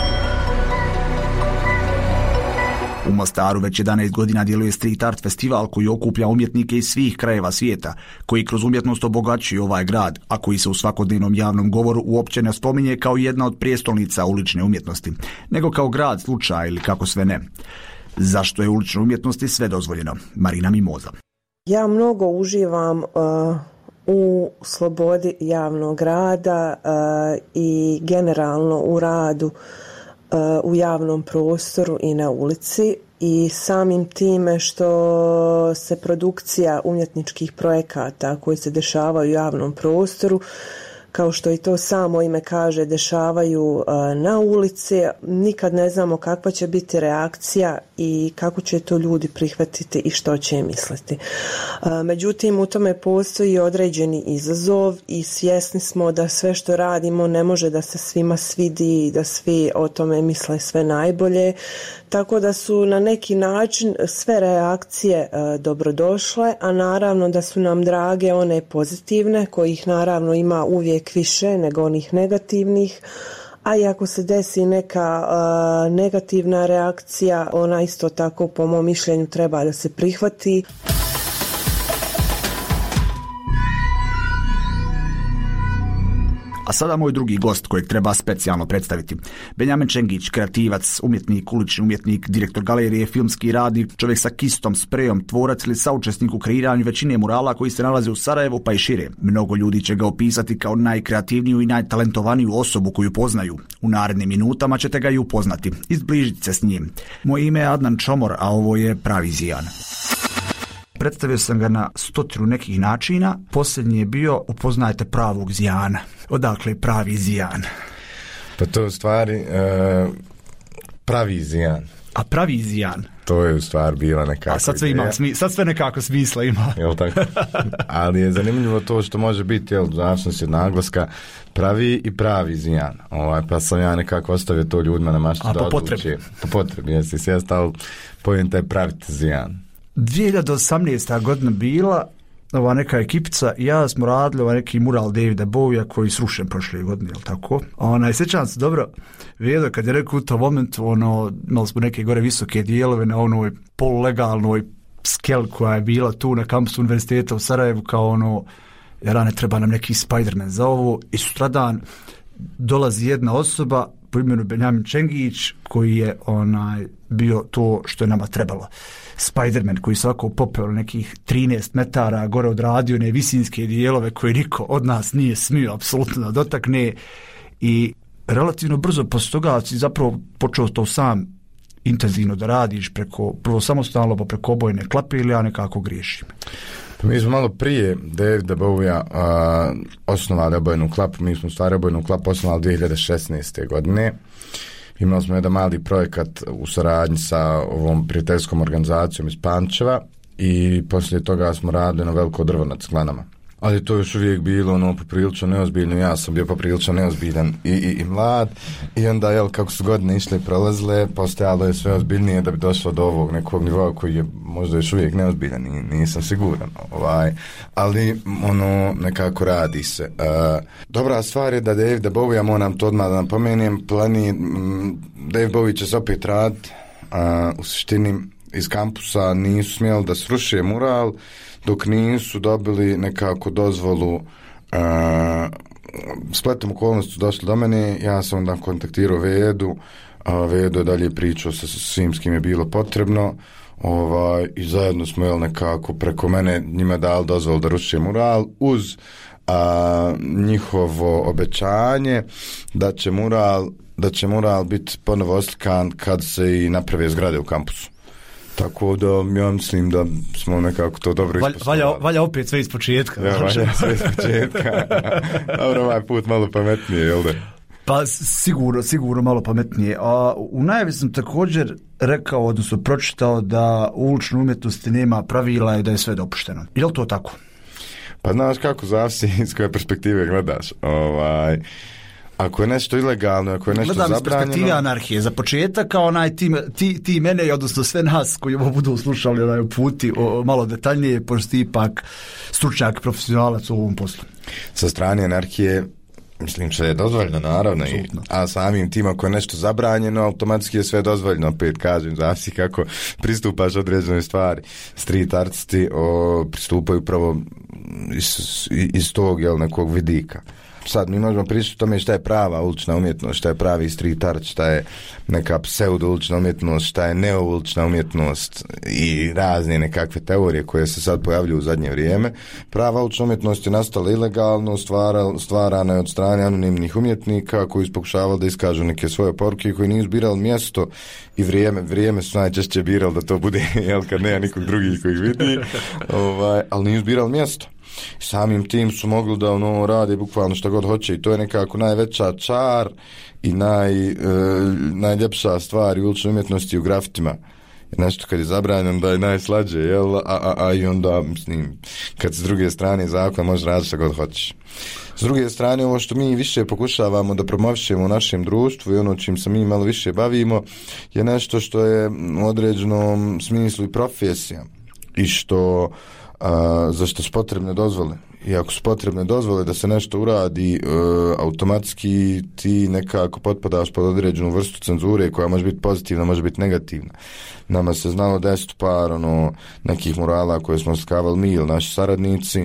U Mostaru već jedanaest godina djeluje Street Art festival koji okuplja umjetnike iz svih krajeva svijeta, koji kroz umjetnost obogaćuju ovaj grad, a koji se u svakodnevnom javnom govoru uopće ne spominje kao jedna od prijestolnica ulične umjetnosti, nego kao grad slučaja ili kako sve ne. Zašto je uličnoj umjetnosti sve dozvoljeno? Marina Mimoza. Ja mnogo uživam uh, u slobodi javnog rada uh, i generalno u radu u javnom prostoru i na ulici i samim time što se produkcija umjetničkih projekata koji se dešavaju u javnom prostoru, kao što i to samo ime kaže, dešavaju na ulici, nikad ne znamo kakva će biti reakcija i kako će to ljudi prihvatiti i što će misliti. Međutim, u tome postoji određeni izazov i svjesni smo da sve što radimo ne može da se svima svidi i da svi o tome misle sve najbolje, tako da su na neki način sve reakcije dobrodošle, a naravno da su nam drage one pozitivne, kojih naravno ima uvijek više nego onih negativnih, a i ako se desi neka uh, negativna reakcija, ona isto tako po mom mišljenju treba da se prihvati. A sada moj drugi gost kojeg treba specijalno predstaviti. Benjamin Čengić, kreativac, umjetnik, ulični umjetnik, direktor galerije, filmski radnik, čovjek sa kistom, sprejom, tvorac ili saučesnik u kreiranju većine murala koji se nalaze u Sarajevu pa i šire. Mnogo ljudi će ga opisati kao najkreativniju i najtalentovaniju osobu koju poznaju. U narednim minutama ćete ga i upoznati, izbližiti se s njim. Moje ime je Adnan Čomor, a ovo je Pravi Zijan. Predstavio sam ga na stotinu nekih načina. Posljednji je bio upoznajte pravog Zijana. Odakle je Pravi Zijan? Pa to je u stvari e, Pravi Zijan. A Pravi Zijan? To je u stvari bila nekako. A sad sve, ima, smi, sad sve nekako smisla ima. Jel tako? Ali je zanimljivo to što može biti, jel, značnost je naglaska Pravi i Pravi Zijan. Ovaj, pa sam ja nekako ostavio to ljudima na maštu da odluči. Po potrebi. Jesi sve stao pojenta je praviti Zijan. dvije hiljade osamnaesta. godina bila, ova neka ekipica i ja smo radili ovaj neki mural Davida Bowija koji je srušen prošle godine, jel tako? Onaj, sjećam se dobro, Vedo kad je rekao u tom momentu, ono, imali smo neke gore visoke dijelove na onoj polulegalnoj skel koja je bila tu na kampusu univerziteta u Sarajevu, kao ono, jer ne treba nam neki Spider-Man za ovo, i sutradan dolazi jedna osoba po imenu Benjamin Čengić koji je onaj bio to što je nama trebalo. Spider-Man koji svako popeo nekih trinaest metara gore odradio ne visinske dijelove koje niko od nas nije smio apsolutno da dotakne, i relativno brzo posle toga si zapravo počeo to sam intenzivno da radiš preko, prvo samostalno, pa preko obojne klape ili ja nekako griješim? Pa mi smo malo prije Davida Bowija uh, osnovali obojnu klapu, mi smo stvari obojnu klapu osnovali dvije hiljade šesnaeste. godine. Imali smo jedan mali projekat u saradnji sa ovom prijateljskom organizacijom iz Pančeva i poslije toga smo radili na veliko drvo nad Sklanama. Ali to još uvijek bilo ono poprilično neozbiljno, ja sam bio poprilično neozbiljan i, i, i mlad i onda jel, kako su godine išle i prolazile, postajalo je sve ozbiljnije da bi došlo do ovog nekog nivoa koji je možda još uvijek neozbiljan i nisam siguran, ovaj, ali ono nekako radi se. Uh, dobra stvar je da Davida Bowija, moram to odmah da napomenem, plani, m, David Bowie će se opet raditi, uh, u suštini iz kampusa nisu smjeli da sruše mural dok nisu dobili nekako dozvolu. Uh, spletom okolnosti došli do mene, ja sam onda kontaktirao Vedu, a Vedu je dalje pričao sa svim s kim je bilo potrebno, ovaj, i zajedno smo jel, nekako preko mene njima dali dozvolu da ruše mural uz a, njihovo obećanje da će mural da će mural biti ponovo oslikan kad se i naprave zgrade u kampusu. Tako da ja mislim da smo nekako to dobro ispostavili. Valja, valja opet sve iz početka. Ja, valja sve iz početka. Dobro, ovaj put malo pametnije, jel da? Pa sigurno, sigurno malo pametnije. A u najavi sam također rekao, odnosno pročitao da u uličnoj umjetnosti nema pravila i da je sve dopušteno. Je li to tako? Pa znaš kako, zavisi iz koje perspektive gledaš. Ovaj... Ako je nešto ilegalno, ako je nešto gledam zabranjeno... Gledam iz perspektive anarhije. Za početak, kao onaj ti, ti, ti mene, odnosno sve nas koji ovo budu slušali onaj puti o, malo detaljnije, pošto ti ipak stručnjak, profesionalac u ovom poslu. Sa strane anarhije, mislim što je dozvoljeno, naravno, i, a samim tim ako je nešto zabranjeno, automatski je sve dozvoljeno, opet kažem, zavisi kako pristupaš određenoj stvari. Street artisti o, pristupaju pravo iz, iz tog jel, nekog vidika. Sad mi možemo pričati o tome šta je prava ulična umjetnost, šta je pravi street art, šta je neka pseudo ulična umjetnost, šta je neo ulična umjetnost i razne nekakve teorije koje se sad pojavljuju u zadnje vrijeme. Prava ulična umjetnost je nastala ilegalno, stvara, stvarana je od strane anonimnih umjetnika koji su pokušavali da iskažu neke svoje poruke koji nisu birali mjesto i vrijeme. Vrijeme su najčešće birali da to bude, jel, kad nema nikog drugih koji ih vidi, ovaj, ali nisu birali mjesto. Samim tim su mogli da ono rade bukvalno što god hoće i to je nekako najveća čar i naj, e, najljepša stvar u uličnoj umjetnosti u grafitima. Nešto kad je zabranjeno da je najslađe, jel? A, a, a i onda, mislim, kad s druge strane zakon može raditi što god hoćeš. S druge strane, ovo što mi više pokušavamo da promovišemo u našem društvu i ono čim se mi malo više bavimo je nešto što je u određenom smislu i profesija i što A, za što su potrebne dozvole. I ako su potrebne dozvole da se nešto uradi, e, automatski ti nekako potpadaš pod određenu vrstu cenzure koja može biti pozitivna, može biti negativna. Nama se znalo desiti par ono, nekih murala koje smo skavali mi ili naši saradnici,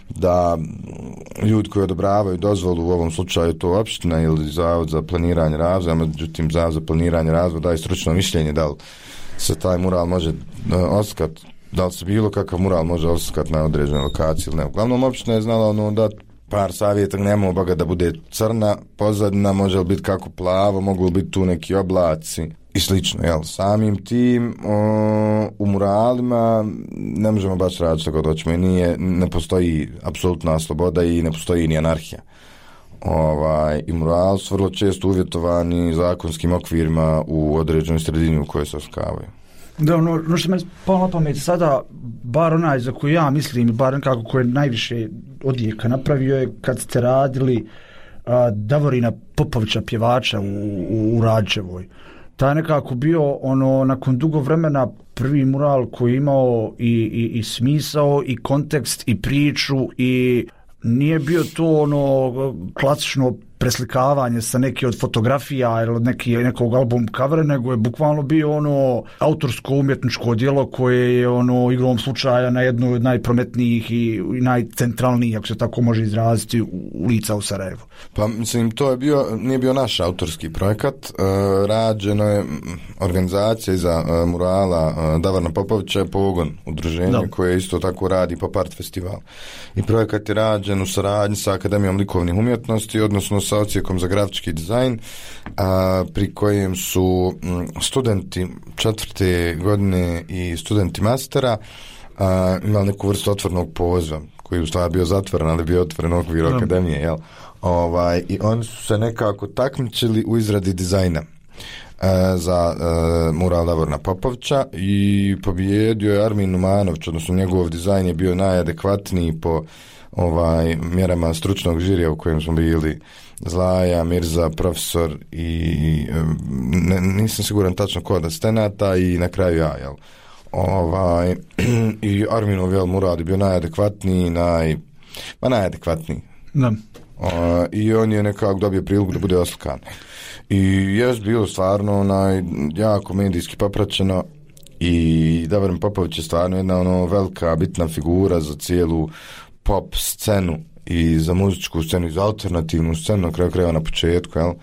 da ljudi koji odobravaju dozvolu, u ovom slučaju to opština ili Zavod za planiranje razvoja, međutim Zavod za planiranje razvoja daje stručno mišljenje da li se taj mural može e, oskati, da li se bilo kakav mural može oslikati na određenoj lokaciji ili ne. Uglavnom, općina je znala ono da par savjeta, nema obaga da bude crna pozadina, može li biti kako plavo, mogu li biti tu neki oblaci i slično. Jel? Samim tim o, u muralima ne možemo baš raditi što god hoćemo i nije, ne postoji apsolutna sloboda i ne postoji ni anarhija. Ovaj, i mural su vrlo često uvjetovani zakonskim okvirima u određenoj sredini u kojoj se oskavaju. Da, ono, ono što me palo na pamet sada, bar onaj za koji ja mislim, bar nekako koji je najviše odjeka napravio je kad ste radili a, Davorina Popovića, pjevača u, u, u Rađevoj. Ta je nekako bio, ono, nakon dugo vremena prvi mural koji je imao i, i, i smisao, i kontekst, i priču, i nije bio to ono klasično preslikavanje sa neke od fotografija ili od neki, nekog album covera, nego je bukvalno bio ono autorsko umjetničko djelo koje je ono igrom slučaja na jednu od najprometnijih i, i najcentralnijih, ako se tako može izraziti, ulica u Sarajevu. Pa mislim, to je bio, nije bio naš autorski projekat, e, rađeno je organizacija iza e, murala e, Davorina Popovića je Pogon, udruženje da. Koje isto tako radi Pop Art festival. I projekat je rađen u saradnji sa Akademijom likovnih umjetnosti, odnosno sa odsjekom za grafički dizajn, a, pri kojem su m, studenti četvrte godine i studenti mastera a, imali neku vrstu otvornog poziva, koji u stvari bio zatvoren, ali bio otvoren okvir no. akademije, jel? Ovaj, i oni su se nekako takmičili u izradi dizajna za uh, mural Davorna Popovića i pobijedio je Armin Numanović, odnosno njegov dizajn je bio najadekvatniji po ovaj mjerama stručnog žirija u kojem smo bili Zlaja, Mirza, profesor i ne, nisam siguran tačno ko od asistenata i na kraju ja, jel? Ovaj, i Arminov jel, mural je bio najadekvatniji, naj, ma najadekvatniji. Da. Uh, i on je nekako dobio priliku da bude oslikan. I je bilo stvarno onaj, jako medijski popraćeno i Davorin Popović je stvarno jedna ono velika bitna figura za cijelu pop scenu i za muzičku scenu i za alternativnu scenu, na kraju krajeva na početku, jel?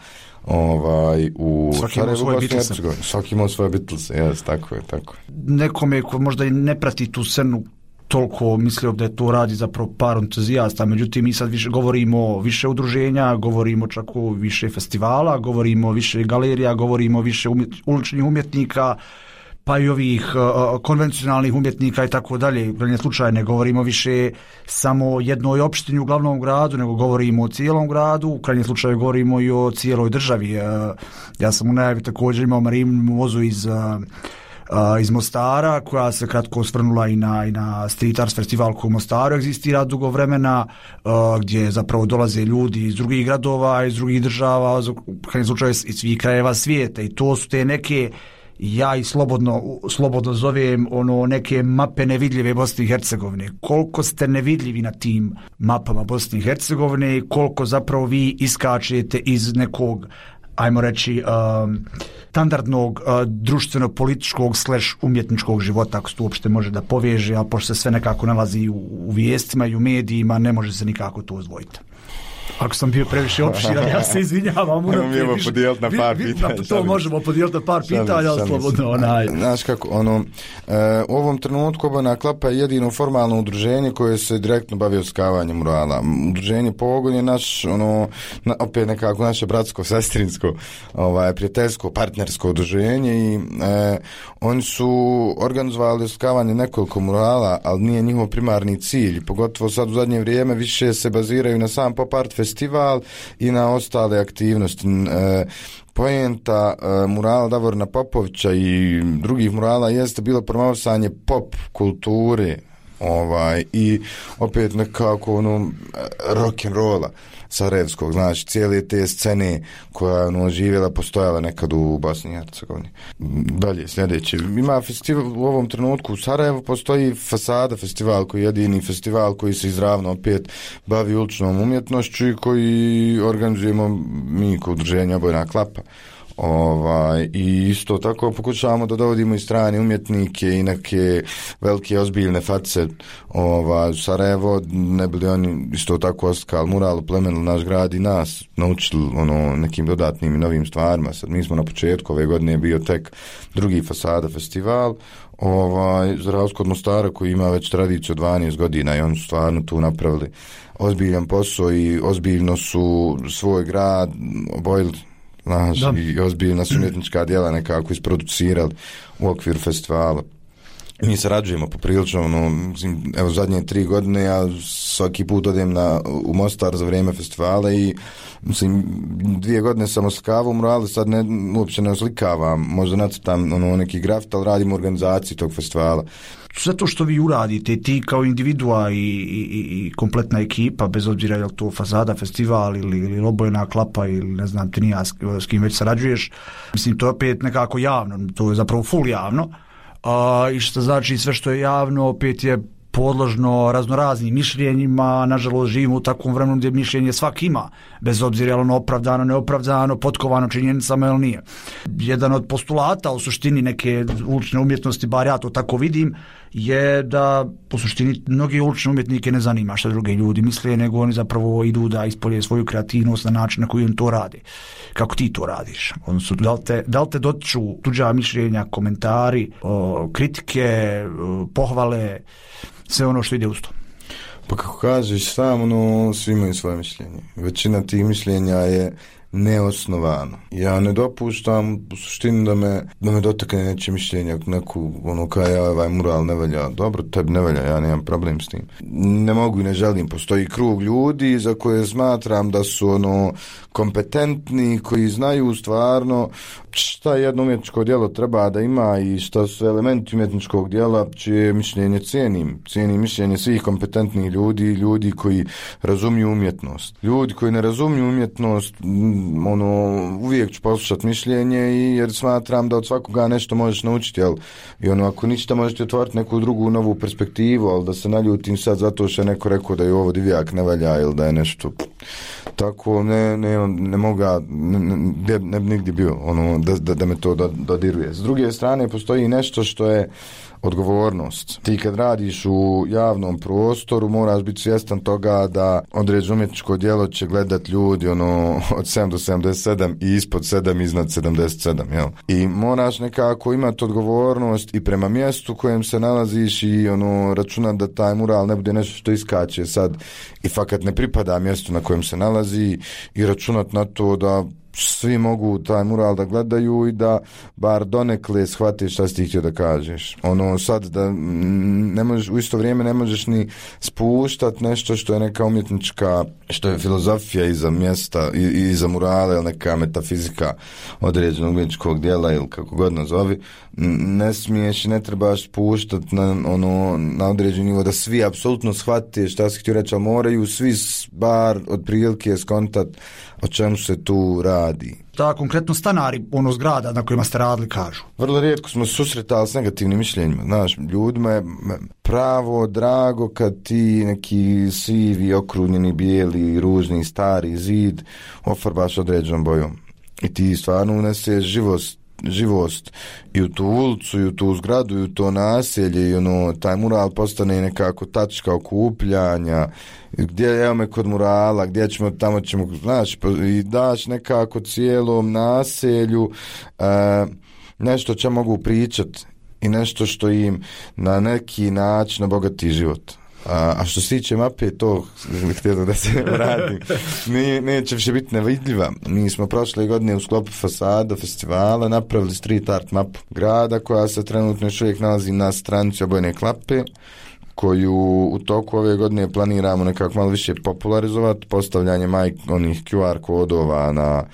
Ovaj, u svaki ima svoje Beatlese. Svaki ima svoje Beatlese, jes, tako je, tako je. Nekome ko možda i ne prati tu scenu toliko mislio da je to radi zapravo par entuzijasta, međutim mi sad više govorimo više udruženja, govorimo čak o više festivala, govorimo više galerija, govorimo više umjet, uličnih umjetnika, pa i ovih uh, konvencionalnih umjetnika i tako dalje. U krajnjem slučaju ne govorimo više samo jednoj opštini u glavnom gradu, nego govorimo o cijelom gradu, u krajnjem slučaju govorimo i o cijeloj državi. Uh, ja sam u najavi također imao Marinu Mozu iz uh, Uh, iz Mostara, koja se kratko osvrnula i na, i na Street Arts festival koji u Mostaru egzistira dugo vremena, uh, gdje zapravo dolaze ljudi iz drugih gradova, iz drugih država, u krajnjem slučaju iz svih krajeva svijeta, i to su te neke, ja i slobodno, slobodno zovem ono neke mape nevidljive Bosne i Hercegovine. Koliko ste nevidljivi na tim mapama Bosne i Hercegovine i koliko zapravo vi iskačete iz nekog, ajmo reći, um, standardnog uh, društveno-političkog slash umjetničkog života, ako se to uopšte može da poveže, a pošto se sve nekako nalazi u, u vijestima i u medijima, ne može se nikako to odvojiti. Ako sam bio previše opširan, ja se izvinjavam. Možemo podijeliti na par vi, pitanja. Vi, to možemo podijeliti na par pitanja, ali slobodno onaj. Znaš kako, ono, e, u ovom trenutku Obojna klapa je jedino formalno udruženje koje se direktno bavi oskavanjem murala. Udruženje Pogon je naš, ono, na, opet nekako naše bratsko, sestrinsko, ovaj, prijateljsko, partnersko udruženje i e, oni su organizovali oskavanje nekoliko murala, ali nije njihov primarni cilj. Pogotovo sad u zadnje vrijeme više se baziraju na sam pop art festival i na ostale aktivnosti. E, poenta e, murala Davorina Popovića i drugih murala jeste bilo promovisanje pop kulture, ovaj, i opet nekako ono rock and rolla sarajevskog, znači cijele te scene koja je ono živjela, postojala nekad u Bosni i Hercegovini. Dalje, sljedeće. Ima festival u ovom trenutku u Sarajevu, postoji Fasada festival koji je jedini festival koji se izravno opet bavi uličnom umjetnošću i koji organizujemo mi kao udruženje Obojna klapa. Ovaj, i isto tako pokušavamo da dovodimo i strane umjetnike i neke velike ozbiljne face ovaj, u Sarajevo, ne bili oni isto tako oskali mural, plemenili naš grad i nas naučili ono, nekim dodatnim i novim stvarima. Sad mi smo na početku ove godine bio tek drugi Fasada festival, ovaj, za razliku od Mostara koji ima već tradiciju dvanaest godina i oni su stvarno tu napravili ozbiljan posao i ozbiljno su svoj grad obojili, znaš, i ozbiljna su umjetnička djela nekako isproducirali u okviru festivala. Mi sarađujemo poprilično, no, evo zadnje tri godine ja svaki put odem na, u Mostar za vrijeme festivala i mislim, dvije godine sam oslikavao murale, sad ne, uopće ne oslikavam, možda nacrtam ono, neki grafit, ali radim u organizaciji tog festivala. Sve to što vi uradite, ti kao individua i, i, i kompletna ekipa, bez obzira je li to Fasada festival ili, ili Obojna klapa ili ne znam ti nija s, s kim već sarađuješ, mislim to je opet nekako javno, to je zapravo full javno, a, i što znači sve što je javno opet je podložno raznoraznim mišljenjima. Nažalost živimo u takvom vremenu gdje mišljenje svak ima, bez obzira je ono opravdano, neopravdano, potkovano činjenicama ili nije. Jedan od postulata u suštini neke ulične umjetnosti, bar ja to tako vidim, je da u suštini mnogi ulične umjetnike ne zanima što druge ljudi misle, nego oni zapravo idu da ispolje svoju kreativnost na način na koji on to radi. Kako ti to radiš? Odnosno, da li te, da li te dotiču tuđa mišljenja, komentari, o, kritike, o, pohvale, sve ono što ide uz to? Pa kako kažeš sam, ono, svi imaju svoje mišljenje. Većina tih mišljenja je neosnovano. Ja ne dopuštam u suštini da me, da me dotakne neće mišljenja, neku, ono, kao ja, ovaj mural ne velja. Dobro, tebi ne velja, ja nemam problem s tim. Ne mogu i ne želim. Postoji krug ljudi za koje smatram da su, ono, kompetentni, koji znaju stvarno šta jedno umjetničko djelo treba da ima i šta su elementi umjetničkog djela, čije mišljenje cijenim. Cijenim mišljenje svih kompetentnih ljudi, ljudi koji razumiju umjetnost. Ljudi koji ne razumiju umjetnost, ono, uvijek ću poslušati mišljenje i jer smatram da od svakoga nešto možeš naučiti, jel? I ono, ako ništa možete otvoriti neku drugu novu perspektivu, ali da se naljutim sad zato što je neko rekao da je ovo divijak ne valja ili da je nešto tako, ne, ne, ne moga, ne, ne, ne bi nigdje bio, ono, da, da, da me to dodiruje. S druge strane, postoji nešto što je odgovornost. Ti kad radiš u javnom prostoru moraš biti svjestan toga da određeno umjetničko djelo će gledat ljudi, ono, od sedam do sedamdeset sedam i ispod sedam iznad sedamdeset sedam, jel? I moraš nekako imati odgovornost i prema mjestu kojem se nalaziš i, ono, računat da taj mural ne bude nešto što iskače sad i fakat ne pripada mjestu na kojem se nalazi i računat na to da svi mogu taj mural da gledaju i da bar donekle shvatiš šta si ti htio da kažeš. Ono, sad da ne možeš, u isto vrijeme ne možeš ni spuštat nešto što je neka umjetnička, što je filozofija iza mjesta i, i iza murala ili neka metafizika određenog umjetničkog djela ili kako god nazovi. Ne smiješ i ne trebaš spuštat na, ono, na određeni nivo da svi apsolutno shvate šta si htio reći, ali moraju svi bar otprilike skontat o čemu se tu radi. Da, konkretno stanari, ono, zgrada na kojima ste radili, kažu. Vrlo rijetko smo susretali s negativnim mišljenjima. Znaš, ljudima je pravo drago kad ti neki sivi, okrunjeni, bijeli, ružni, stari zid ofarbaš određenom bojom. I ti stvarno uneseš živost, živost i u tu ulicu, i u tu zgradu, i u to naselje, i ono, taj mural postane nekako tačka okupljanja, gdje evo me kod murala, gdje ćemo, tamo ćemo, znaš, i daš nekako cijelom naselju e, nešto će mogu pričat i nešto što im na neki način obogati život. A, a što se tiče mape, to htjelo da se vratim, ne, neće više biti nevidljiva. Mi smo prošle godine u sklopu fasada festivala napravili street art mapu grada koja se trenutno još uvijek nalazi na stranici Obojene klape, koju u toku ove godine planiramo nekako malo više popularizovati, postavljanje maj, onih Q R kodova na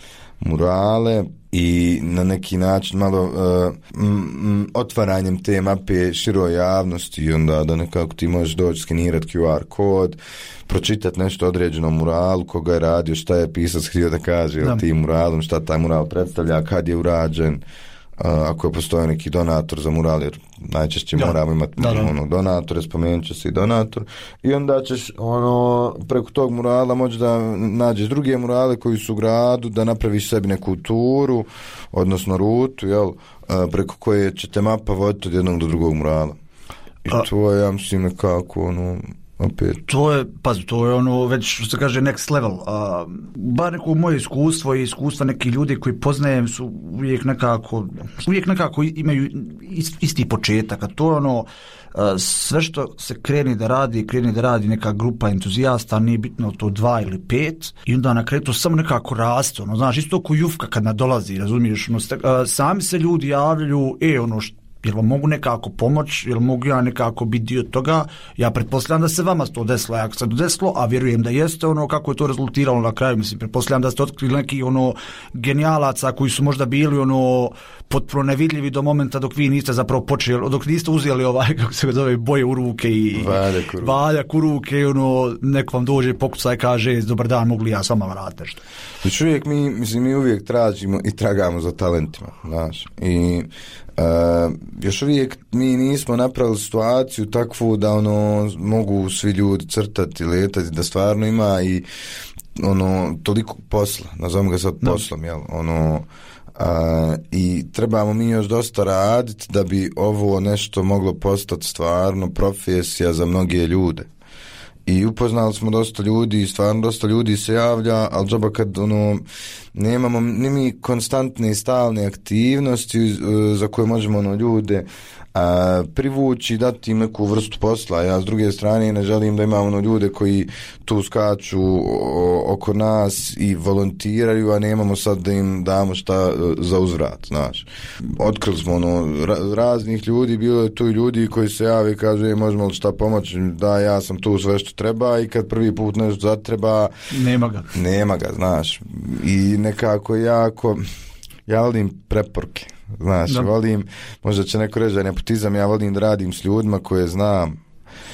murale i na neki način malo uh, m, m, otvaranjem te mape široj javnosti i onda da nekako ti možeš doći skenirati Q R kod, pročitati nešto određenom muralu, koga je radio, šta je pisac htio da kaže da. Tim muralom, šta taj mural predstavlja, kad je urađen, Uh, ako je postoji neki donator za mural, jer najčešće da. moramo imati da, da. ono, donatore, spomenut će se i donator, i onda ćeš ono, preko tog murala moći da nađeš druge murale koji su u gradu, da napraviš sebi neku turu, odnosno rutu, jel, uh, preko koje će te mapa voditi od jednog do drugog murala. I A... to je, ja mislim, nekako ono, opet. To je, pazi, to je ono već što se kaže next level. A, bar neko moje iskustvo i iskustva nekih ljudi koji poznajem su uvijek nekako, uvijek nekako imaju isti početak, a to je ono, a, sve što se kreni da radi, kreni da radi neka grupa entuzijasta, nije bitno to dva ili pet, i onda na kraju to samo nekako raste, ono, znaš, isto ko Jufka kad nadolazi, razumiješ, ono, a, sami se ljudi javljaju, e, ono, što jel vam mogu nekako pomoć, jel mogu ja nekako biti dio toga, ja pretpostavljam da se vama to desilo, ako se to desilo, a vjerujem da jeste, ono, kako je to rezultiralo na kraju, mislim, pretpostavljam da ste otkrili neki, ono, genijalaca koji su možda bili, ono, potpuno nevidljivi do momenta dok vi niste zapravo počeli, dok niste uzeli ovaj, kako se zove, boje u ruke i valjak u ruke, valjak u ruke i ono, neko vam dođe pokucaj, kaže, dobar dan, mogu li ja s vama vratiti nešto. Znači uvijek mi, mislim, mi uvijek tražimo i tragamo za talentima, znaš, i Uh, još uvijek mi nismo napravili situaciju takvu da ono mogu svi ljudi crtati, letati, da stvarno ima i ono toliko posla, nazovimo ga sad poslom, jel, ono, uh, i trebamo mi još dosta raditi da bi ovo nešto moglo postati stvarno profesija za mnoge ljude. I upoznali smo dosta ljudi, stvarno dosta ljudi se javlja, ali džaba kad ono, nemamo ni mi konstantne i stalne aktivnosti za koje možemo ono, ljude a, privući, dati im neku vrstu posla. Ja s druge strane ne želim da imamo ono ljude koji tu skaču o, oko nas i volontiraju, a nemamo sad da im damo šta za uzvrat, znaš. Otkrili smo ono, ra, raznih ljudi, bilo je tu i ljudi koji se jave i kažu, je, možemo li šta pomoći, da, ja sam tu sve što treba, i kad prvi put nešto zatreba, nema ga. Nema ga, znaš. I nekako jako, ja volim preporuke, znaš, da. volim, možda će neko reći da je nepotizam, ja volim da radim s ljudima koje znam,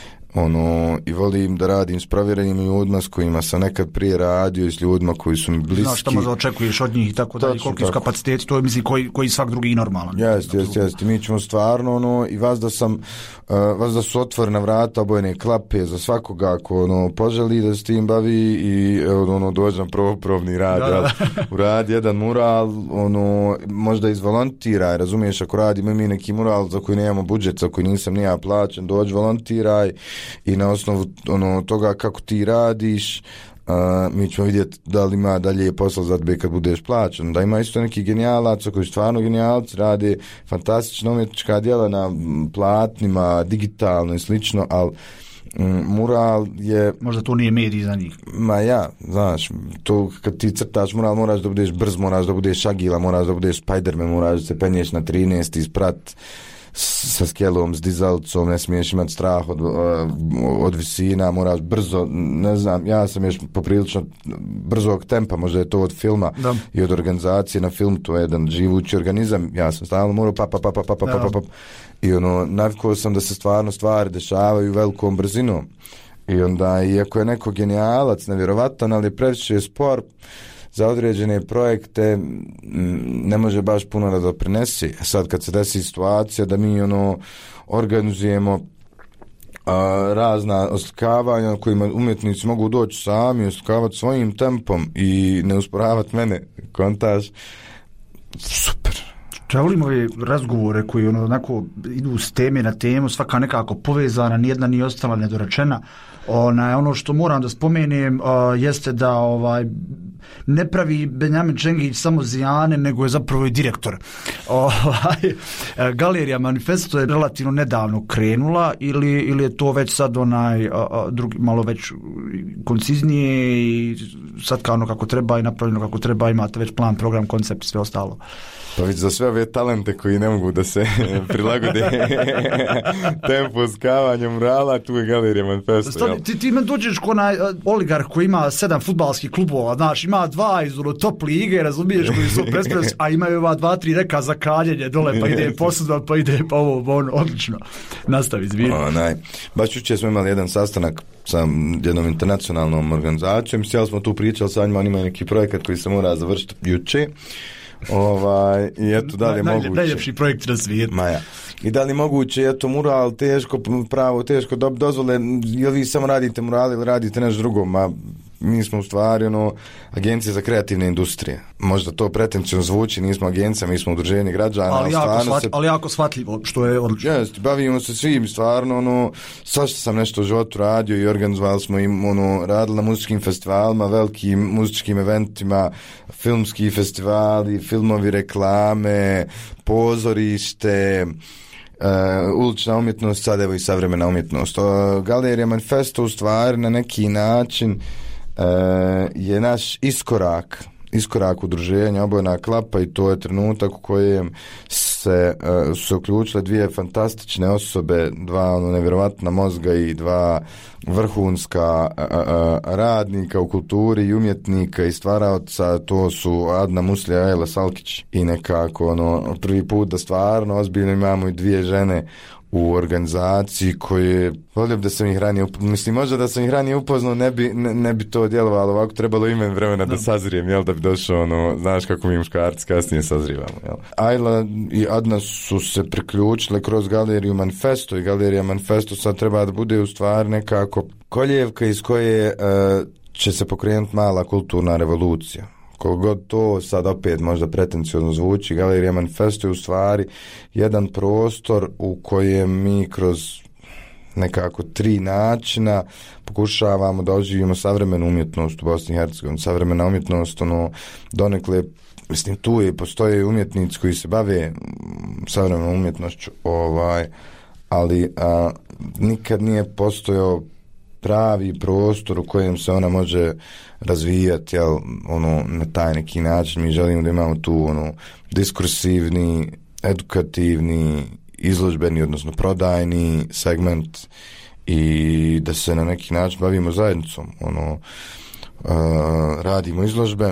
ono, i volim da radim s provjerenim ljudima s kojima sam nekad prije radio i s ljudima koji su mi bliski. Znaš šta možda očekuješ od njih i tako da, i koliki su kapaciteti, to je mislim koji, koji svak drugi normalan. Jeste, jeste, jeste. Mi ćemo stvarno, ono, i vas da sam, uh, vas da su otvorena vrata, obojene klape za svakoga ako, ono, poželi da se tim bavi i, ono, dođem probni rad, da, da. uradi jedan mural, ono, možda izvolontiraj, razumiješ, ako radimo mi neki mural za koji nemamo budžet, za koji nisam nija plaćen, dođi volontiraj, i na osnovu ono toga kako ti radiš, uh, mi ćemo vidjeti da li ima dalje posla za tebe kad budeš plaćen. Da ima isto neki genijalaca koji stvarno genijalci rade fantastična umjetnička djela na platnima, digitalno i slično, ali mm, mural je... Možda to nije medij za njih. Ma ja, znaš, to kad ti crtaš mural moraš da budeš brz, moraš da budeš agila, moraš da budeš Spiderman, moraš da se penješ na trinaest isprat sa skelom, s dizalcom, ne smiješ imati strah od, od visina, moraš brzo, ne znam, ja sam još poprilično brzog tempa, možda je to od filma da. I od organizacije na film, to je jedan živući organizam, ja sam stalno morao pa pa pa pa pa pa pa pa i ono, navikao sam da se stvarno stvari dešavaju velikom brzinom i onda, iako je neko genijalac, nevjerovatan, ali je previše spor za određene projekte, ne može baš puno da doprinesi. Sad kad se desi situacija da mi ono organizujemo a, razna oslikavanja na kojima umjetnici mogu doći sami i oslikavati svojim tempom i ne usporavati mene, kontaž, super. Ja volim ove razgovore koji ono, onako idu s teme na temu, svaka nekako povezana, nijedna nije ostala nedorečena. Ona, ono što moram da spomenem uh, jeste da ovaj ne pravi Benjamin Čengić samo zijane, nego je zapravo i direktor. Ovaj, Galerija Manifesto je relativno nedavno krenula ili, ili je to već sad onaj uh, drugi, malo već konciznije i sad kao ono kako treba i napravljeno kako treba, imate već plan, program, koncept i sve ostalo. Pa već za sve ove talente koji ne mogu da se prilagode tempo skavanja murala, tu je Galerija Manifesto. Stani, ti, ti me dođeš ko onaj oligarh koji ima sedam fudbalskih klubova, znaš, ima dva iz ono, top lige, razumiješ, koji su predstavljeni, a imaju ova dva, tri reka za kaljenje dole, pa ide posudba, pa ide pa ovo, ono, odlično. Nastavi, zvijek. Onaj, baš jučer smo imali jedan sastanak sa jednom internacionalnom organizacijom, sjeli smo tu pričali sa njima, oni imaju neki projekat koji se mora završiti juče. Ovaj, i eto da li je Naj, moguće najljepši projekt na svijetu. Maja. I da li moguće, eto mural teško pravo, teško do, dozvole, ili vi samo radite mural ili radite nešto drugo, ma mi smo u stvari ono, agencija za kreativne industrije. Možda to pretencijno zvuči, nismo agencija, mi smo udruženje građana. Ali jako, svat, se... ali jako shvatljivo, što je odlično. Jest, bavimo se svim, stvarno, ono, svašta sam nešto u životu radio i organizovali smo im, ono, radili na muzičkim festivalima, velikim muzičkim eventima, filmski festivali, filmovi, reklame, pozorište, Uh, ulična umjetnost, sad evo i savremena umjetnost. Uh, Galerija Manifesto u stvari na neki način uh, je naš iskorak iskorak udruženja Obojena klapa i to je trenutak u kojem se, uh, su se uključile dvije fantastične osobe, dva ono, nevjerovatna mozga i dva vrhunska uh, uh, radnika u kulturi i umjetnika i stvaraoca, to su Adna Muslija i Ajla Salkić i nekako ono, prvi put da stvarno ozbiljno imamo i dvije žene u organizaciji koje, volio bi da sam ih ranije, mislim možda da sam ih ranije upoznao ne bi, ne, ne bi to djelovalo ovako, trebalo imen vremena da sazrijem, jel, da bi došao ono, znaš kako mi muškarci kasnije sazrivamo, jel. Ajla i Adna su se priključile kroz Galeriju Manifesto i Galerija Manifesto sad treba da bude u stvari nekako koljevka iz koje uh, će se pokrenuti mala kulturna revolucija. Koliko god to sad opet možda pretenciozno zvuči, Galerija Manifesto je u stvari jedan prostor u kojem mi kroz nekako tri načina pokušavamo da oživimo savremenu umjetnost u Bosni i Hercegovini. Savremena umjetnost, ono, donekle, mislim, tu je, postoje umjetnici koji se bave savremenom umjetnošću, ovaj, ali a, nikad nije postojao pravi prostor u kojem se ona može razvijati, jel, ono, na taj neki način. Mi želimo da imamo tu, ono, diskursivni, edukativni, izložbeni, odnosno prodajni segment i da se na neki način bavimo zajednicom. Ono, uh, radimo izložbe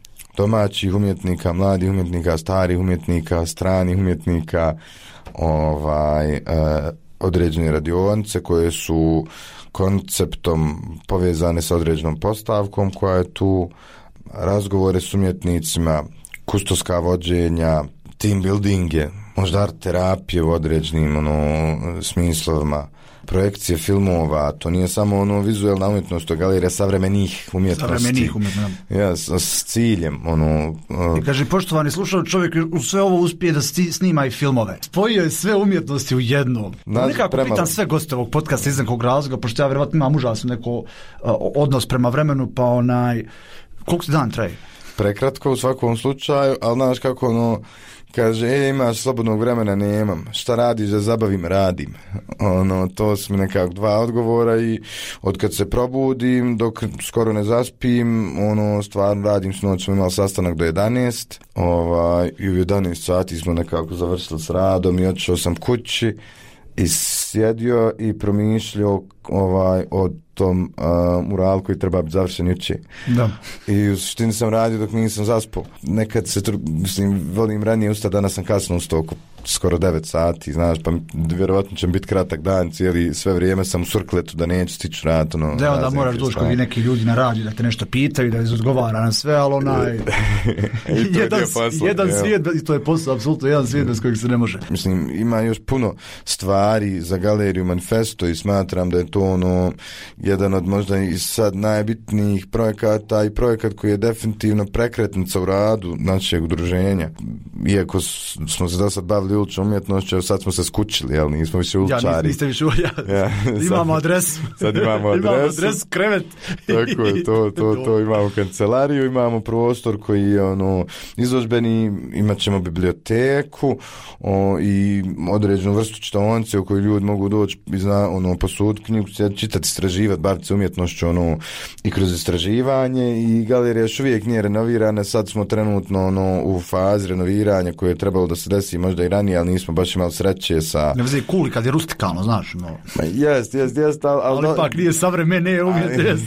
domaćih umjetnika, mladih umjetnika, starih umjetnika, stranih umjetnika, ovaj, uh, određene radionice koje su konceptom povezane sa određenom postavkom koja je tu, razgovore s umjetnicima, kustoska vođenja, team buildinge, možda art terapije u određenim, ono, smislovima, projekcije filmova, to nije samo, ono, vizualna umjetnost, to je galerija savremenih umjetnosti. Savremenih umjetnosti. Ja, s, s ciljem, ono... Uh... I kaže, poštovani slušao, čovjek u sve ovo uspije da sti, snima i filmove. Spojio je sve umjetnosti u jednom. Nas, Nekako prema... pitam sve goste ovog podcasta iz nekog razloga, pošto ja vjerovatno imam užasno neko uh, odnos prema vremenu, pa onaj... Koliko ti dan traje? Prekratko u svakom slučaju, ali znaš kako, ono... Kaže, e, imaš slobodnog vremena, nemam. Šta radiš da zabavim? Radim. Ono, to su mi nekako dva odgovora i od kad se probudim, dok skoro ne zaspim, ono, stvarno radim, sinoć smo imali sastanak do jedanaest, ovaj, i u jedanaest sati smo nekako završili s radom i otišao sam kući i sjedio i promišljao ovaj, o tom uh, muralu koji treba biti završen juče. Da. I u suštini sam radio dok nisam zaspao. Nekad se, mislim, volim ranije ustati, danas sam kasno ustao oko skoro devet sati, znaš, pa vjerovatno će biti kratak dan, cijeli, sve vrijeme sam u surkletu da neću stići rad. Ono, da, da moraš doći kod neki ljudi na radiju da te nešto pitaju, da izodgovara na sve, ali onaj... jedan, posao, jedan svijet, i to je posao, apsolutno jedan svijet bez kojeg se ne može. Mislim, ima još puno stvari za galeriju Manifesto i smatram da je to ono jedan od možda i sad najbitnijih projekata i projekat koji je definitivno prekretnica u radu našeg udruženja. Iako smo se do sad bavili uličnom umjetnošću, sad smo se skučili, jel, nismo više uličari. Ja, niste više uličari. Ja, imamo adresu. Sad imamo adresu. Imamo adresu, krevet. Tako je, to, to, to imamo kancelariju, imamo prostor koji je ono izložbeni, imat ćemo biblioteku o, i određenu vrstu čitaonice u kojoj ljudi mogu doći i zna, ono, posuditi knjigu, čitati, istraživati, baviti se umjetnošću, ono, i kroz istraživanje, i galerija još uvijek nije renovirana, sad smo trenutno ono, u fazi renoviranja koje je trebalo da se desi možda i ranije, ali nismo baš imali sreće sa... Ne veze kuli kad je rustikalno, znaš. No. Jest, jest, jest, ali... Ali no... pak nije savremene umjetnost.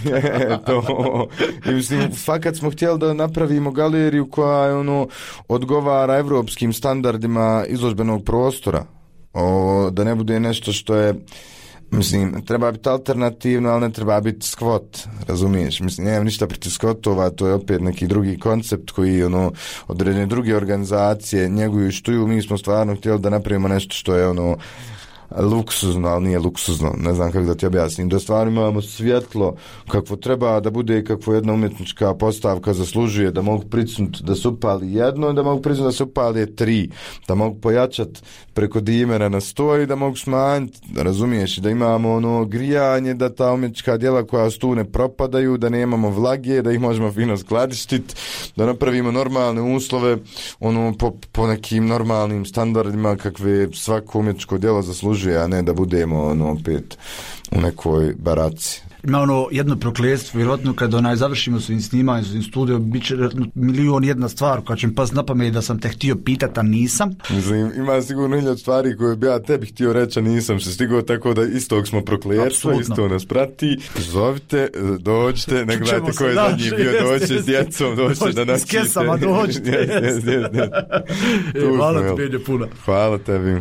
To. I mislim, fakat smo htjeli da napravimo galeriju koja je, ono, odgovara evropskim standardima izložbenog prostora. O, da ne bude nešto što je... Mislim, treba biti alternativno, ali ne treba biti skvot, razumiješ? Mislim, nemam ništa protiv skvotova, to je opet neki drugi koncept koji, ono, određene druge organizacije njeguju i štuju. Mi smo stvarno htjeli da napravimo nešto što je, ono, luksuzno, ali nije luksuzno, ne znam kako da ti objasnim, da stvarno imamo svjetlo kakvo treba da bude i kakvo jedna umjetnička postavka zaslužuje, da mogu pricnuti da se upali jedno, da mogu pricnuti da se upali tri, da mogu pojačati preko dimera na sto i da mogu smanjiti, razumiješ, da imamo ono grijanje, da ta umjetnička djela koja su tu ne propadaju, da nemamo vlage, da ih možemo fino skladištiti, da napravimo normalne uslove, ono, po, po nekim normalnim standardima kakve svako umjetničko djelo zaslužuje, a ne da budemo ono opet u nekoj baraci. Ima ono jedno prokletstvo, vjerojatno kad onaj završimo svojim snimanjem, svojim studijom, bit će milion jedna stvar koja će mi pas na pamet da sam te htio pitati, a nisam. Mislim, ima sigurno hiljad stvari koje bi ja tebi htio reći, a nisam se stigao, tako da istog smo prokletstvo, isto nas prati. Zovite, dođite, ne gledajte ko je zadnji bio, dođe s djecom, dođite da nas čite. S kesama dođite. Yes, yes, yes. E, hvala ti, Benje, puno. Hvala tebi.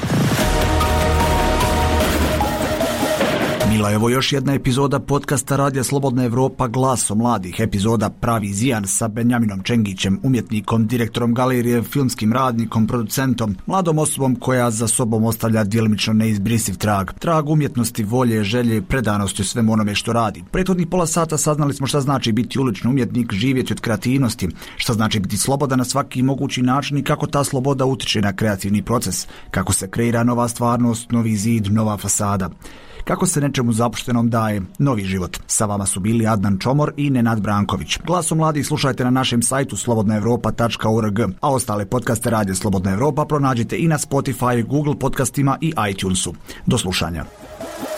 Bila je ovo još jedna epizoda podcasta Radija Slobodna Evropa, Glaso mladih, epizoda Pravi zijan sa Benjaminom Čengićem, umjetnikom, direktorom galerije, filmskim radnikom, producentom, mladom osobom koja za sobom ostavlja djelimično neizbrisiv trag. Trag umjetnosti, volje, želje, predanosti u svemu onome što radi. Prethodnih pola sata saznali smo šta znači biti ulični umjetnik, živjeti od kreativnosti, šta znači biti slobodan na svaki mogući način i kako ta sloboda utiče na kreativni proces, kako se kreira nova stvarnost, novi zid, nova fasada. kako se nečemu zapuštenom daje novi život. Sa vama su bili Adnan Čomor i Nenad Branković. Glasom mladih slušajte na našem sajtu slobodna europa tačka org, a ostale podcaste Radija Slobodna Evropa pronađite i na Spotify, Google podcastima i iTunesu. Do slušanja.